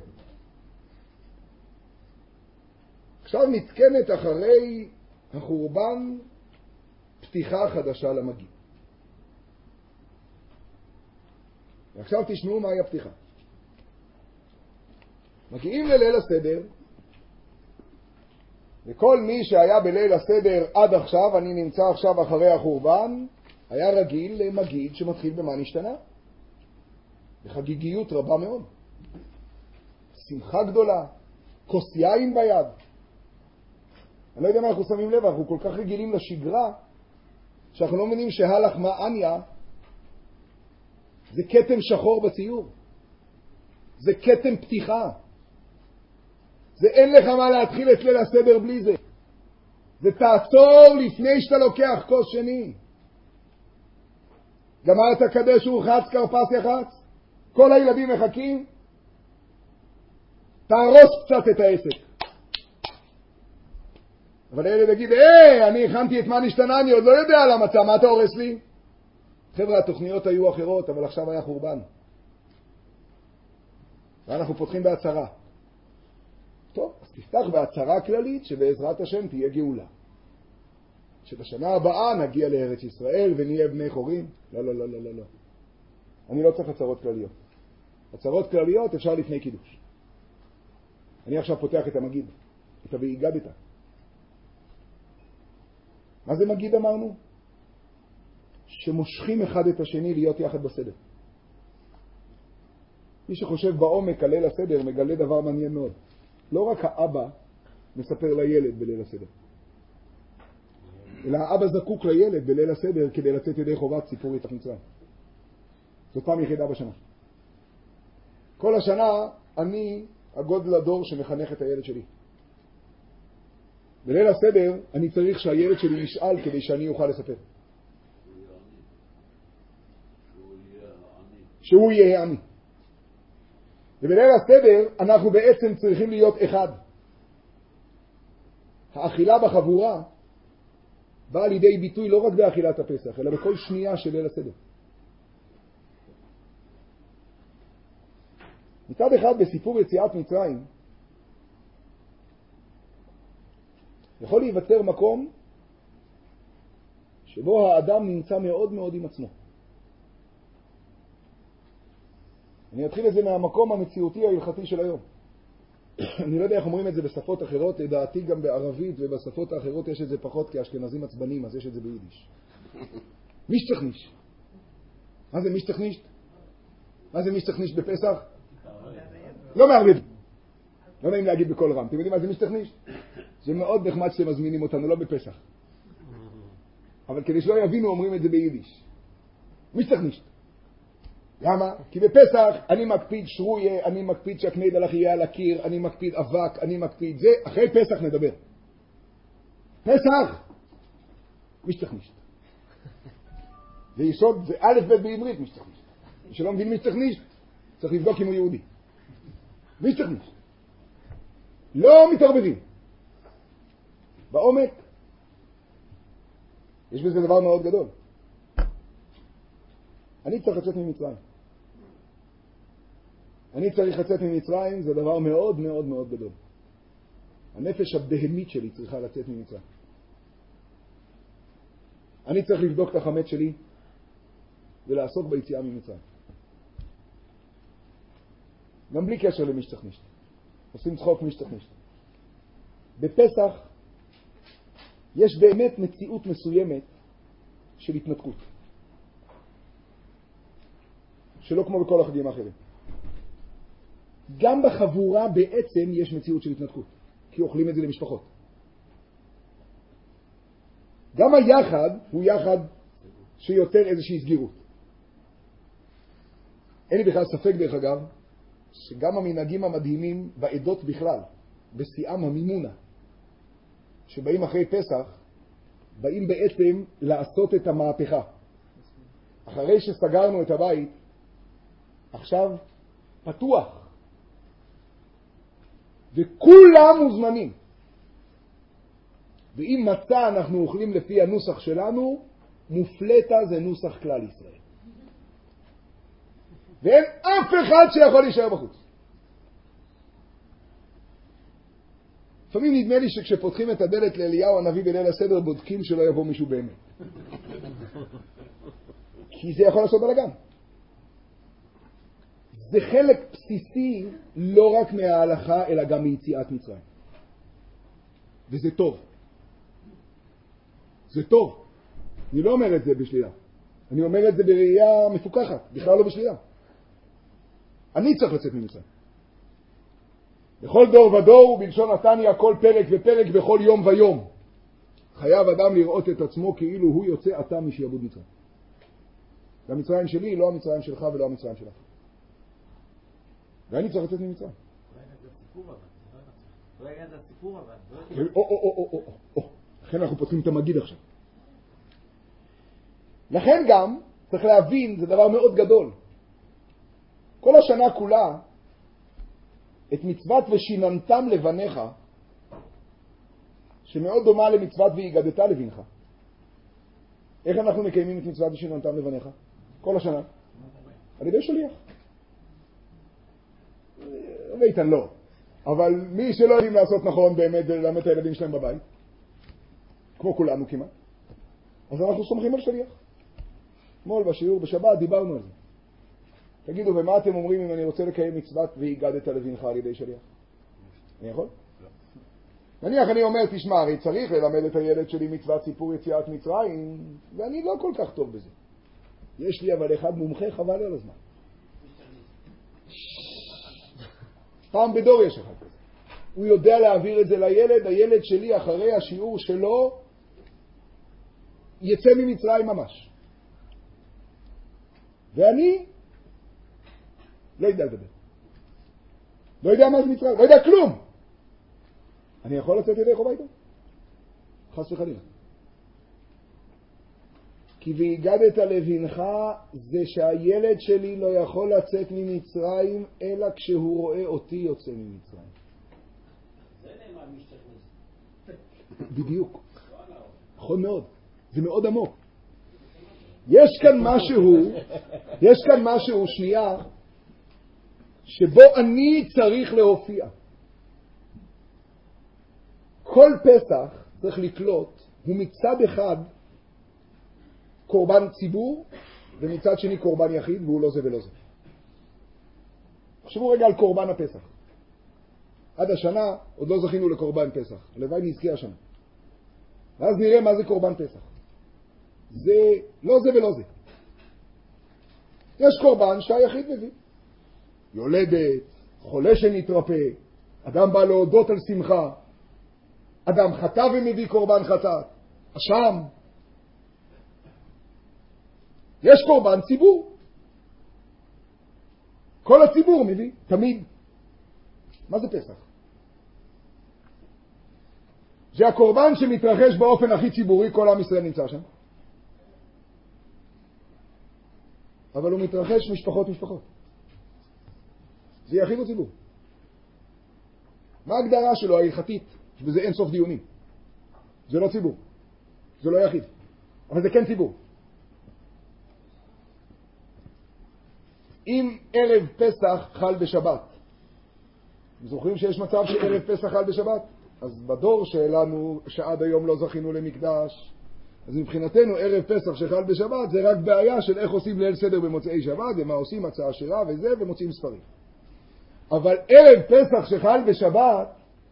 עכשיו נתקנת אחרי החורבן פתיחה חדשה למגיד. ועכשיו תשמעו מהי הפתיחה. מגיעים לליל הסדר, וכל מי שהיה בליל הסדר עד עכשיו, אני נמצא עכשיו אחרי החורבן, היה רגיל למגיד שמתחיל במה נשתנה. בחגיגיות רבה מאוד. שמחה גדולה, כוס יין ביד. אני לא יודע מה אנחנו שמים לב, אנחנו כל כך רגילים לשגרה, שאנחנו לא מבינים שהלך מה אניה, זה כתם שחור בציור. זה כתם פתיחה. זה אין לך מה להתחיל את ליל הסדר בלי זה. זה תעצור לפני שאתה לוקח כוס שני. גמרת קדש ורחץ כרפס יחץ? כל הילדים מחכים? תהרוס קצת את העסק. אבל הילד יגיד, היי, אני הכנתי את מה נשתנה, אני עוד לא יודע על המצע, מה אתה הורס לי? חבר'ה, התוכניות היו אחרות, אבל עכשיו היה חורבן. ואנחנו פותחים בהצהרה. טוב, אז תפתח בהצהרה כללית שבעזרת השם תהיה גאולה. שבשנה הבאה נגיע לארץ ישראל ונהיה בני חורים. לא, לא, לא, לא, לא, לא. אני לא צריך הצהרות כלליות. הצהרות כלליות אפשר לפני קידוש. אני עכשיו פותח את המגיד, את ה"ויגדת". מה זה מגיד אמרנו? שמושכים אחד את השני להיות יחד בסדר. מי שחושב בעומק על ליל הסדר מגלה דבר מעניין מאוד. לא רק האבא מספר לילד בליל הסדר, אלא האבא זקוק לילד בליל הסדר כדי לצאת ידי חובת סיפור יציאת מצרים. זאת פעם יחידה בשנה. כל השנה אני הגודל הדור שמחנך את הילד שלי. בליל הסדר אני צריך שהילד שלי ישאל כדי שאני אוכל לספר. שהוא יהיה העני. ובליל הסדר אנחנו בעצם צריכים להיות אחד. האכילה בחבורה באה לידי ביטוי לא רק באכילת הפסח, אלא בכל שנייה של ליל הסדר. מצד אחד בסיפור יציאת מצרים יכול להיווצר מקום שבו האדם נמצא מאוד מאוד עם עצמו. אני אתחיל את זה מהמקום המציאותי ההלכתי של היום. אני לא יודע איך אומרים את זה בשפות אחרות, לדעתי גם בערבית ובשפות האחרות יש את זה פחות, כי האשכנזים עצבנים, אז יש את זה ביידיש. מישתכניש. מה זה מישתכניש? מה זה מישתכניש בפסח? לא מערבב. לא נעים להגיד בכל רם. אתם יודעים מה זה מישתכניש? זה מאוד נחמד שאתם מזמינים אותנו, לא בפסח. אבל כדי שלא יבינו אומרים את זה ביידיש. מישתכניש. למה? כי בפסח אני מקפיד שרויה, אני מקפיד שהקנד הלך יהיה על הקיר, אני מקפיד אבק, אני מקפיד זה, אחרי פסח נדבר. פסח! משתכנישט. זה יסוד, זה א' ב' בעברית משתכנישט. מי שלא מבין משתכנישט, צריך לבדוק אם הוא יהודי. משתכנישט. לא מתערבבים. בעומק. יש בזה דבר מאוד גדול. אני צריך לצאת ממצרים. אני צריך לצאת ממצרים, זה דבר מאוד מאוד מאוד גדול. הנפש הבהמית שלי צריכה לצאת ממצרים. אני צריך לבדוק את החמץ שלי ולעסוק ביציאה ממצרים. גם בלי קשר למי שצריך נשת. עושים צחוק מי שצריך נשת. בפסח יש באמת מציאות מסוימת של התנתקות. שלא כמו בכל החגים האחרים. גם בחבורה בעצם יש מציאות של התנתקות. כי אוכלים את זה למשפחות. גם היחד הוא יחד שיותר איזושהי סגירות. אין לי בכלל ספק דרך אגב, שגם המנהגים המדהימים בעדות בכלל, בשיאם המימונה, שבאים אחרי פסח, באים בעצם לעשות את המהפכה. אחרי שסגרנו את הבית, עכשיו פתוח. וכולם מוזמנים. ואם מצא אנחנו אוכלים לפי הנוסח שלנו, מופלטה זה נוסח כלל ישראל. ואין אף אחד שיכול להישאר בחוץ. לפעמים נדמה לי שכשפותחים את הדלת לאליהו הנביא בליל הסדר, בודקים שלא יבוא מישהו באמת. כי זה יכול לעשות בלגן. זה חלק בסיסי לא רק מההלכה, אלא גם מיציאת מצרים. וזה טוב. זה טוב. אני לא אומר את זה בשלילה. אני אומר את זה בראייה מפוקחת, בכלל לא בשלילה. אני צריך לצאת ממצרים. בכל דור ודור, בלשון נתניה, כל פרק ופרק בכל יום ויום. חייב אדם לראות את עצמו כאילו הוא יוצא עתה משעבוד מצרים. והמצרים שלי לא המצרים שלך ולא המצרים שלך. ואני צריך לצאת ממצרים. אולי נגד הסיפור אבל. אולי נגד הסיפור אבל. או, או, או, או, או, או. לכן אנחנו פותחים את המגיד עכשיו. לכן גם, צריך להבין, זה דבר מאוד גדול. כל השנה כולה, את מצוות ושיננתם לבניך, שמאוד דומה למצוות והיגדת לבנך. איך אנחנו מקיימים את מצוות ושיננתם לבניך? כל השנה. על ידי שליח. ואיתן לא. אבל מי שלא יודעים לעשות נכון באמת וללמד את הילדים שלהם בבית, כמו כולנו כמעט, אז אנחנו סומכים על שליח. אתמול בשיעור בשבת דיברנו על זה. תגידו, ומה אתם אומרים אם אני רוצה לקיים מצוות והיגדת לבנך על ידי שליח? אני יכול? לא. נניח אני אומר, תשמע, הרי צריך ללמד את הילד שלי מצוות סיפור יציאת מצרים, ואני לא כל כך טוב בזה. יש לי אבל אחד מומחה חבל על הזמן. פעם בדור יש אחד כזה. הוא יודע להעביר את זה לילד, הילד שלי אחרי השיעור שלו יצא ממצרים ממש. ואני לא יודע לדבר. לא יודע מה זה מצרים, לא יודע כלום. אני יכול לצאת ידי חובה איתו? חס וחלילה. כי והיגדת לבנך זה שהילד שלי לא יכול לצאת ממצרים אלא כשהוא רואה אותי יוצא ממצרים. זה נאמר משתכנס. בדיוק. נכון מאוד. זה מאוד עמוק. יש כאן משהו, יש כאן משהו שנייה, שבו אני צריך להופיע. כל פסח צריך לקלוט, הוא מצד אחד קורבן ציבור, ומצד שני קורבן יחיד, והוא לא זה ולא זה. חשבו רגע על קורבן הפסח. עד השנה עוד לא זכינו לקורבן פסח. הלוואי נזכה השנה. ואז נראה מה זה קורבן פסח. זה לא זה ולא זה. יש קורבן שהיחיד מביא. יולדת, חולה שנתרפא, אדם בא להודות על שמחה, אדם חטא ומביא קורבן חטאת, אשם. יש קורבן ציבור. כל הציבור מביא, תמיד. מה זה פסח? זה הקורבן שמתרחש באופן הכי ציבורי, כל עם ישראל נמצא שם. אבל הוא מתרחש משפחות משפחות. זה יחיד או ציבור? מה ההגדרה שלו ההלכתית? וזה אין סוף דיונים. זה לא ציבור. זה לא יחיד. אבל זה כן ציבור. אם ערב פסח חל בשבת, זוכרים שיש מצב שערב פסח חל בשבת? אז בדור שלנו, שעד היום לא זכינו למקדש, אז מבחינתנו ערב פסח שחל בשבת זה רק בעיה של איך עושים ליל סדר במוצאי שבת, ומה עושים, הצעה שירה וזה, ומוצאים ספרים. אבל ערב פסח שחל בשבת,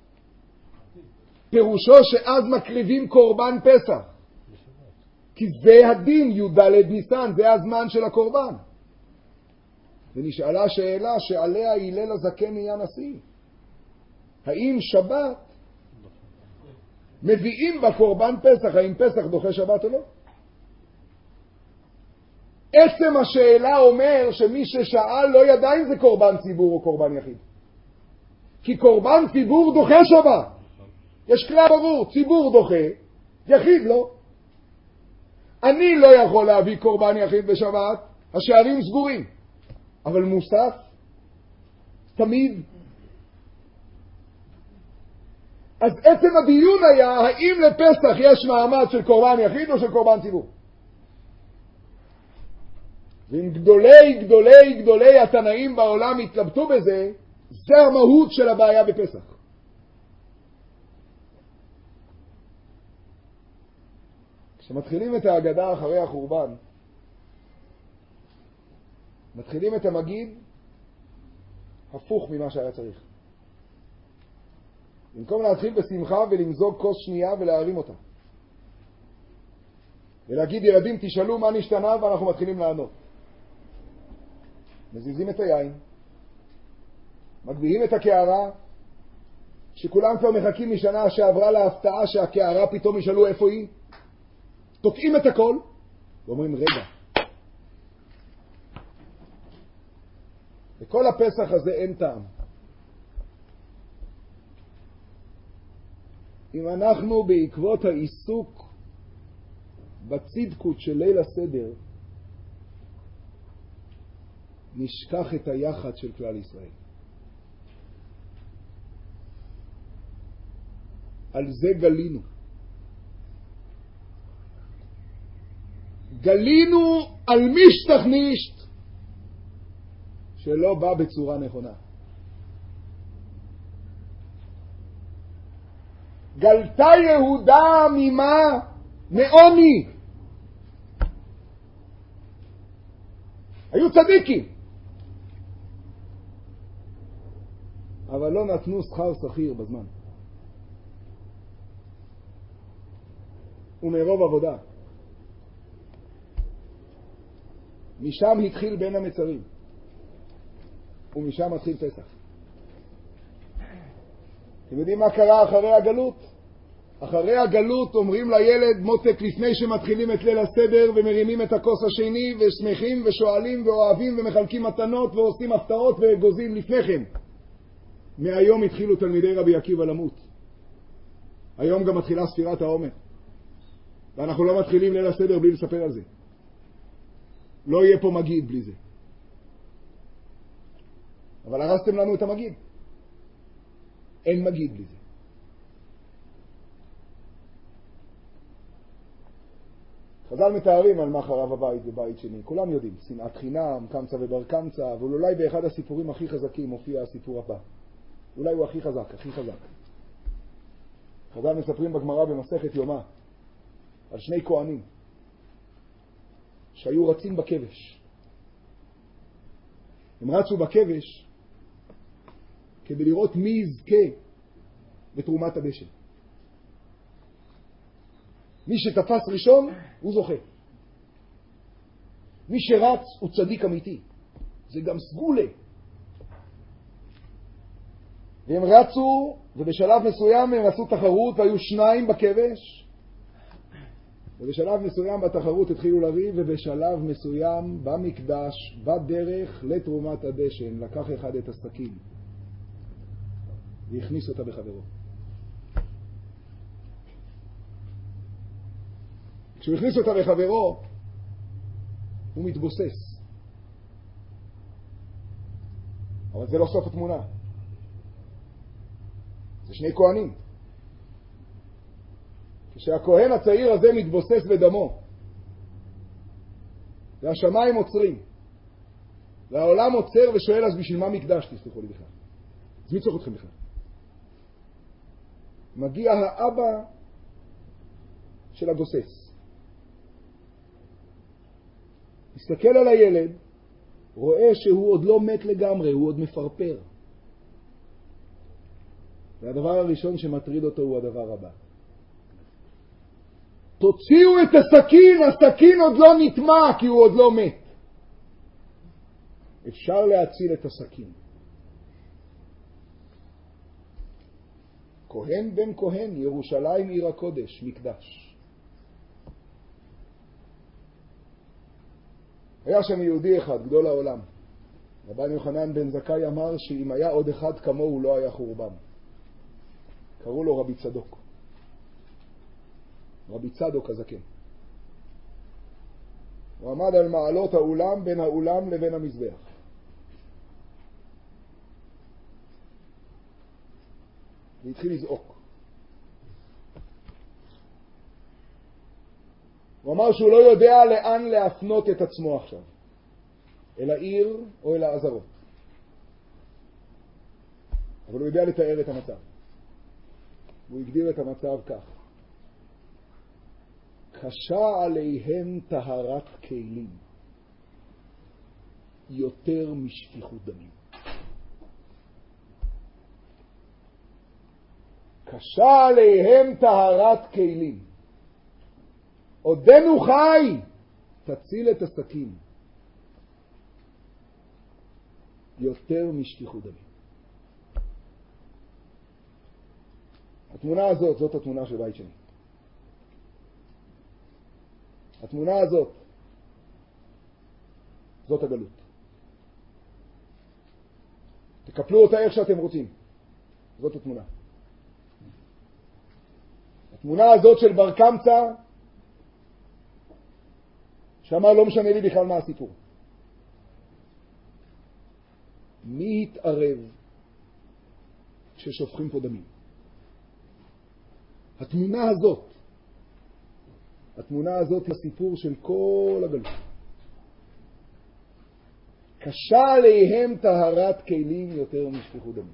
פירושו שאז מקריבים קורבן פסח. כי זה הדין, י"ד ניסן, זה הזמן של הקורבן. ונשאלה שאלה שעליה הלל הזקן נהיה נשיא. האם שבת מביאים בקורבן פסח, האם פסח דוחה שבת או לא? עצם השאלה אומר שמי ששאל לא ידע אם זה קורבן ציבור או קורבן יחיד. כי קורבן ציבור דוחה שבת. יש כלל ברור, ציבור דוחה, יחיד לא. אני לא יכול להביא קורבן יחיד בשבת, השערים סגורים. אבל מוסף, תמיד. אז עצם הדיון היה, האם לפסח יש מעמד של קורבן יחיד או של קורבן ציבור? ואם גדולי גדולי גדולי התנאים בעולם התלבטו בזה, זה המהות של הבעיה בפסח. כשמתחילים את ההגדה אחרי החורבן, מתחילים את המגיד הפוך ממה שהיה צריך. במקום להתחיל בשמחה ולמזוג כוס שנייה ולהרים אותה. ולהגיד, ילדים, תשאלו מה נשתנה, ואנחנו מתחילים לענות. מזיזים את היין, מגביהים את הקערה, שכולם כבר מחכים משנה שעברה להפתעה שהקערה פתאום ישאלו איפה היא. תוקעים את הכל, ואומרים, רגע. וכל הפסח הזה אין טעם. אם אנחנו בעקבות העיסוק בצדקות של ליל הסדר נשכח את היחד של כלל ישראל. על זה גלינו. גלינו על משתך נישט שלא בא בצורה נכונה. גלתה יהודה ממה? מעוני. היו צדיקים. אבל לא נתנו שכר שכיר בזמן. ומרוב עבודה. משם התחיל בין המצרים. ומשם התחיל פסח. אתם יודעים מה קרה אחרי הגלות? אחרי הגלות אומרים לילד, מותק, לפני שמתחילים את ליל הסדר ומרימים את הכוס השני ושמחים ושואלים ואוהבים ומחלקים מתנות ועושים הפתעות וגוזים לפניכם. מהיום התחילו תלמידי רבי עקיבא למות. היום גם מתחילה ספירת העומר. ואנחנו לא מתחילים ליל הסדר בלי לספר על זה. לא יהיה פה מגיד בלי זה. אבל הרסתם לנו את המגיד. אין מגיד בלי זה. חז"ל מתארים על מה חרב הבית בבית שני. כולם יודעים. שנאת חינם, קמצא ובר קמצא, אבל אולי באחד הסיפורים הכי חזקים מופיע הסיפור הבא. אולי הוא הכי חזק, הכי חזק. חז"ל מספרים בגמרא במסכת יומא על שני כהנים שהיו רצים בכבש. הם רצו בכבש כדי לראות מי יזכה בתרומת הדשן. מי שתפס ראשון הוא זוכה. מי שרץ הוא צדיק אמיתי. זה גם סגולה. והם רצו, ובשלב מסוים הם עשו תחרות, והיו שניים בכבש. ובשלב מסוים בתחרות התחילו לריב, ובשלב מסוים במקדש, בדרך לתרומת הדשן, לקח אחד את הסכין והכניס אותה בחברו. כשהוא הכניס אותה בחברו, הוא מתבוסס. אבל זה לא סוף התמונה. זה שני כהנים. כשהכהן הצעיר הזה מתבוסס בדמו, והשמיים עוצרים, והעולם עוצר ושואל, אז בשביל מה מקדש? תסלחו לי בכלל. אז מי צריך אתכם בכלל? מגיע האבא של הגוסס. מסתכל על הילד, רואה שהוא עוד לא מת לגמרי, הוא עוד מפרפר. והדבר הראשון שמטריד אותו הוא הדבר הבא. תוציאו את הסכין, הסכין עוד לא נטמע כי הוא עוד לא מת. אפשר להציל את הסכין. כהן בן כהן, ירושלים עיר הקודש, מקדש. היה שם יהודי אחד, גדול העולם. רבן יוחנן בן זכאי אמר שאם היה עוד אחד כמוהו לא היה חורבן. קראו לו רבי צדוק. רבי צדוק הזקן. הוא עמד על מעלות האולם, בין האולם לבין המזבח. והתחיל לזעוק. הוא אמר שהוא לא יודע לאן להפנות את עצמו עכשיו. אל העיר או אל העזרות. אבל הוא יודע לתאר את המצב. הוא הגדיר את המצב כך. קשה עליהם טהרת כלים יותר משפיכות דמים. קשה עליהם טהרת כלים. עודנו חי, תציל את הסכין יותר משפיכות דמים. התמונה הזאת, זאת התמונה של בית שני. התמונה הזאת, זאת הגלות. תקפלו אותה איך שאתם רוצים. זאת התמונה. התמונה הזאת של בר קמצא, שאמר לא משנה לי בכלל מה הסיפור. מי התערב כששופכים פה דמים? התמונה הזאת, התמונה הזאת היא הסיפור של כל הגלות. קשה עליהם טהרת כלים יותר משפיכות דמים.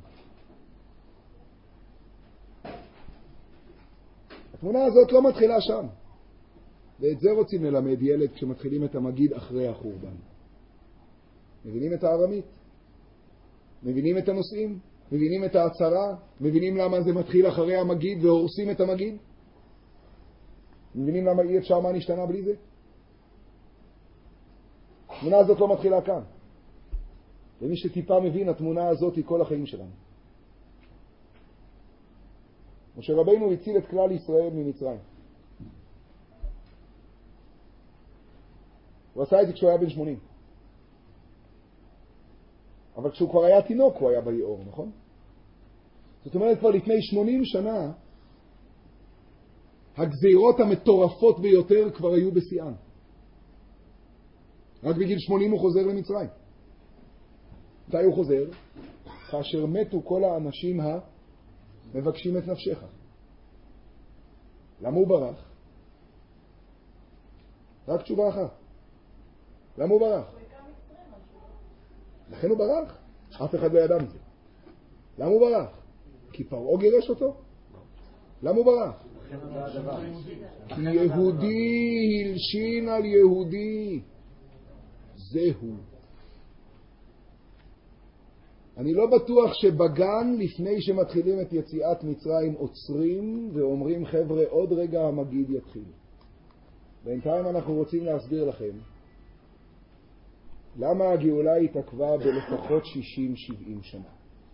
התמונה הזאת לא מתחילה שם. ואת זה רוצים ללמד ילד כשמתחילים את המגיד אחרי החורבן. מבינים את הארמית? מבינים את הנושאים? מבינים את ההצהרה? מבינים למה זה מתחיל אחרי המגיד והורסים את המגיד? מבינים למה אי אפשר מה נשתנה בלי זה? התמונה הזאת לא מתחילה כאן. למי שטיפה מבין, התמונה הזאת היא כל החיים שלנו. משה רבינו הציל את כלל ישראל ממצרים. הוא עשה את זה כשהוא היה בן שמונים. אבל כשהוא כבר היה תינוק הוא היה ביאור, נכון? זאת אומרת, כבר לפני שמונים שנה הגזירות המטורפות ביותר כבר היו בשיאן. רק בגיל שמונים הוא חוזר למצרים. מתי הוא חוזר? כאשר מתו כל האנשים המבקשים את נפשך. למה הוא ברח? רק תשובה אחת. למה הוא ברח? לכן הוא ברח. אף אחד לא ידע מזה. למה הוא ברח? כי פרעה גירש אותו? למה הוא ברח? כי יהודי הלשין על יהודי. זהו. אני לא בטוח שבגן לפני שמתחילים את יציאת מצרים עוצרים ואומרים חבר'ה עוד רגע המגיד יתחיל. בינתיים אנחנו רוצים להסביר לכם למה הגאולה התעכבה בלפחות שישים שבעים שנה.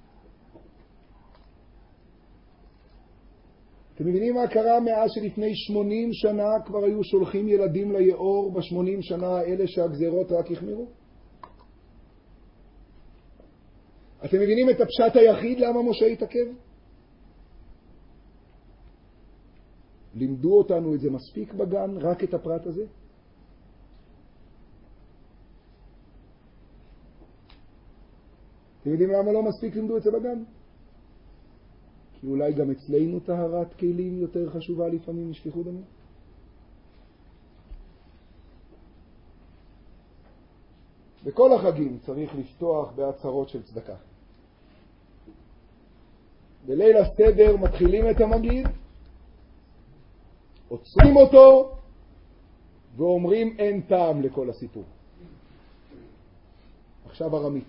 אתם מבינים מה קרה מאז שלפני שמונים שנה כבר היו שולחים ילדים ליאור ב-שמונים שנה האלה שהגזירות רק החמירו? אתם מבינים את הפשט היחיד למה משה התעכב? לימדו אותנו את זה מספיק בגן, רק את הפרט הזה? אתם יודעים למה לא מספיק לימדו את זה בגן? כי כי אולי גם אצלנו טהרת כלים יותר חשובה לפעמים משפיכות דמים. בכל החגים צריך לפתוח בהצהרות של צדקה. בליל הסדר מתחילים את המגיד, עוצרים אותו ואומרים אין טעם לכל הסיפור. עכשיו הרמית.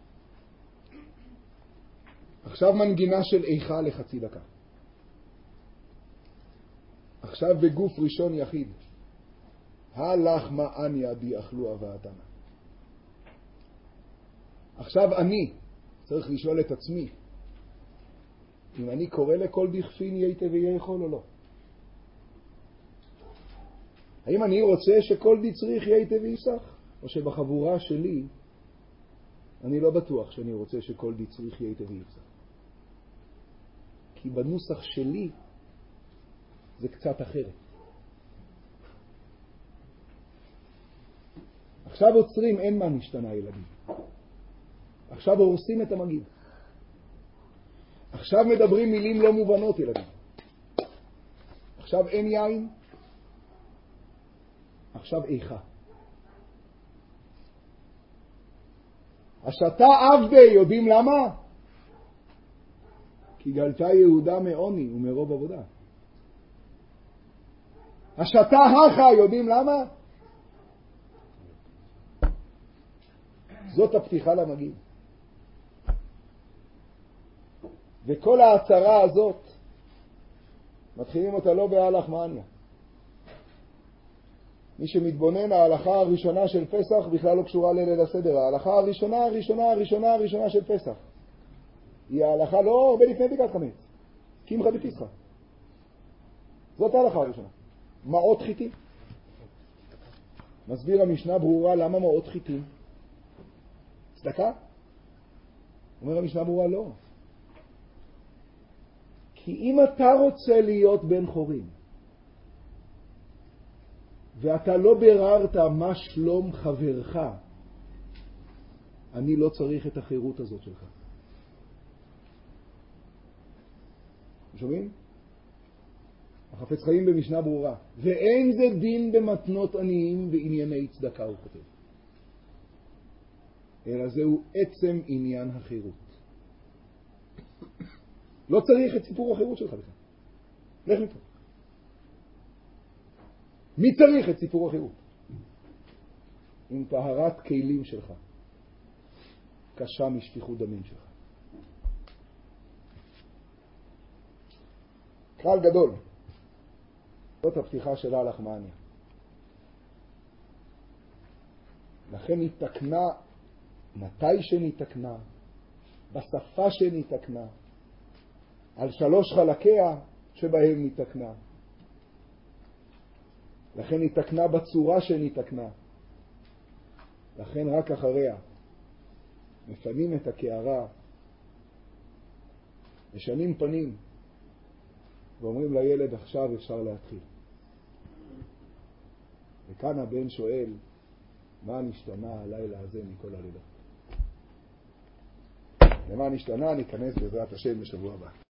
עכשיו מנגינה של איכה לחצי דקה. עכשיו בגוף ראשון יחיד. הלך מה אניה די אכלו אבאתנה. עכשיו אני צריך לשאול את עצמי אם אני קורא לכל דכפין ייתה ויכול או לא. האם אני רוצה שכל דצריך ייתה ויפסח, או שבחבורה שלי אני לא בטוח שאני רוצה שכל דצריך ייתה ויפסח. כי בנוסח שלי זה קצת אחרת. עכשיו עוצרים, אין מה נשתנה ילדים. עכשיו הורסים את המגיד. עכשיו מדברים מילים לא מובנות ילדים. עכשיו אין יין. עכשיו איכה. השתה עבדי, יודעים למה? כי גלתה יהודה מעוני ומרוב עבודה. השתה הכה, יודעים למה? זאת הפתיחה למגיד. וכל ההצהרה הזאת מתחילים אותה לא בהלך מעניה. מי שמתבונן, ההלכה הראשונה של פסח בכלל לא קשורה לליל הסדר. ההלכה הראשונה, הראשונה, הראשונה, הראשונה של פסח היא ההלכה לא הרבה לפני בדיקת חמץ. קמחא דפסחא. זאת ההלכה הראשונה. מעות חיטים. מסביר המשנה ברורה למה מעות חיטים. צדקה? אומר המשנה ברורה לא. כי אם אתה רוצה להיות בן חורים ואתה לא בררת מה שלום חברך, אני לא צריך את החירות הזאת שלך. שומעים? החפץ חיים במשנה ברורה. ואין זה דין במתנות עניים וענייני צדקה, הוא כותב. אלא זהו עצם עניין החירות. לא צריך את סיפור החירות שלך בכלל. לך מפה. מי צריך את סיפור החירות? עם טהרת כלים שלך קשה משפיכות דמים שלך. כלל גדול. זאת הפתיחה של הלך מעניה. לכן היא תקנה מתי שנתקנה, בשפה שנתקנה, על שלוש חלקיה שבהם נתקנה. לכן נתקנה בצורה שנתקנה. לכן רק אחריה מפנים את הקערה, משנים פנים, ואומרים לילד עכשיו אפשר להתחיל. וכאן הבן שואל, מה נשתנה הלילה הזה מכל הלילות? למה נשתנה? ניכנס בעזרת השם בשבוע הבא.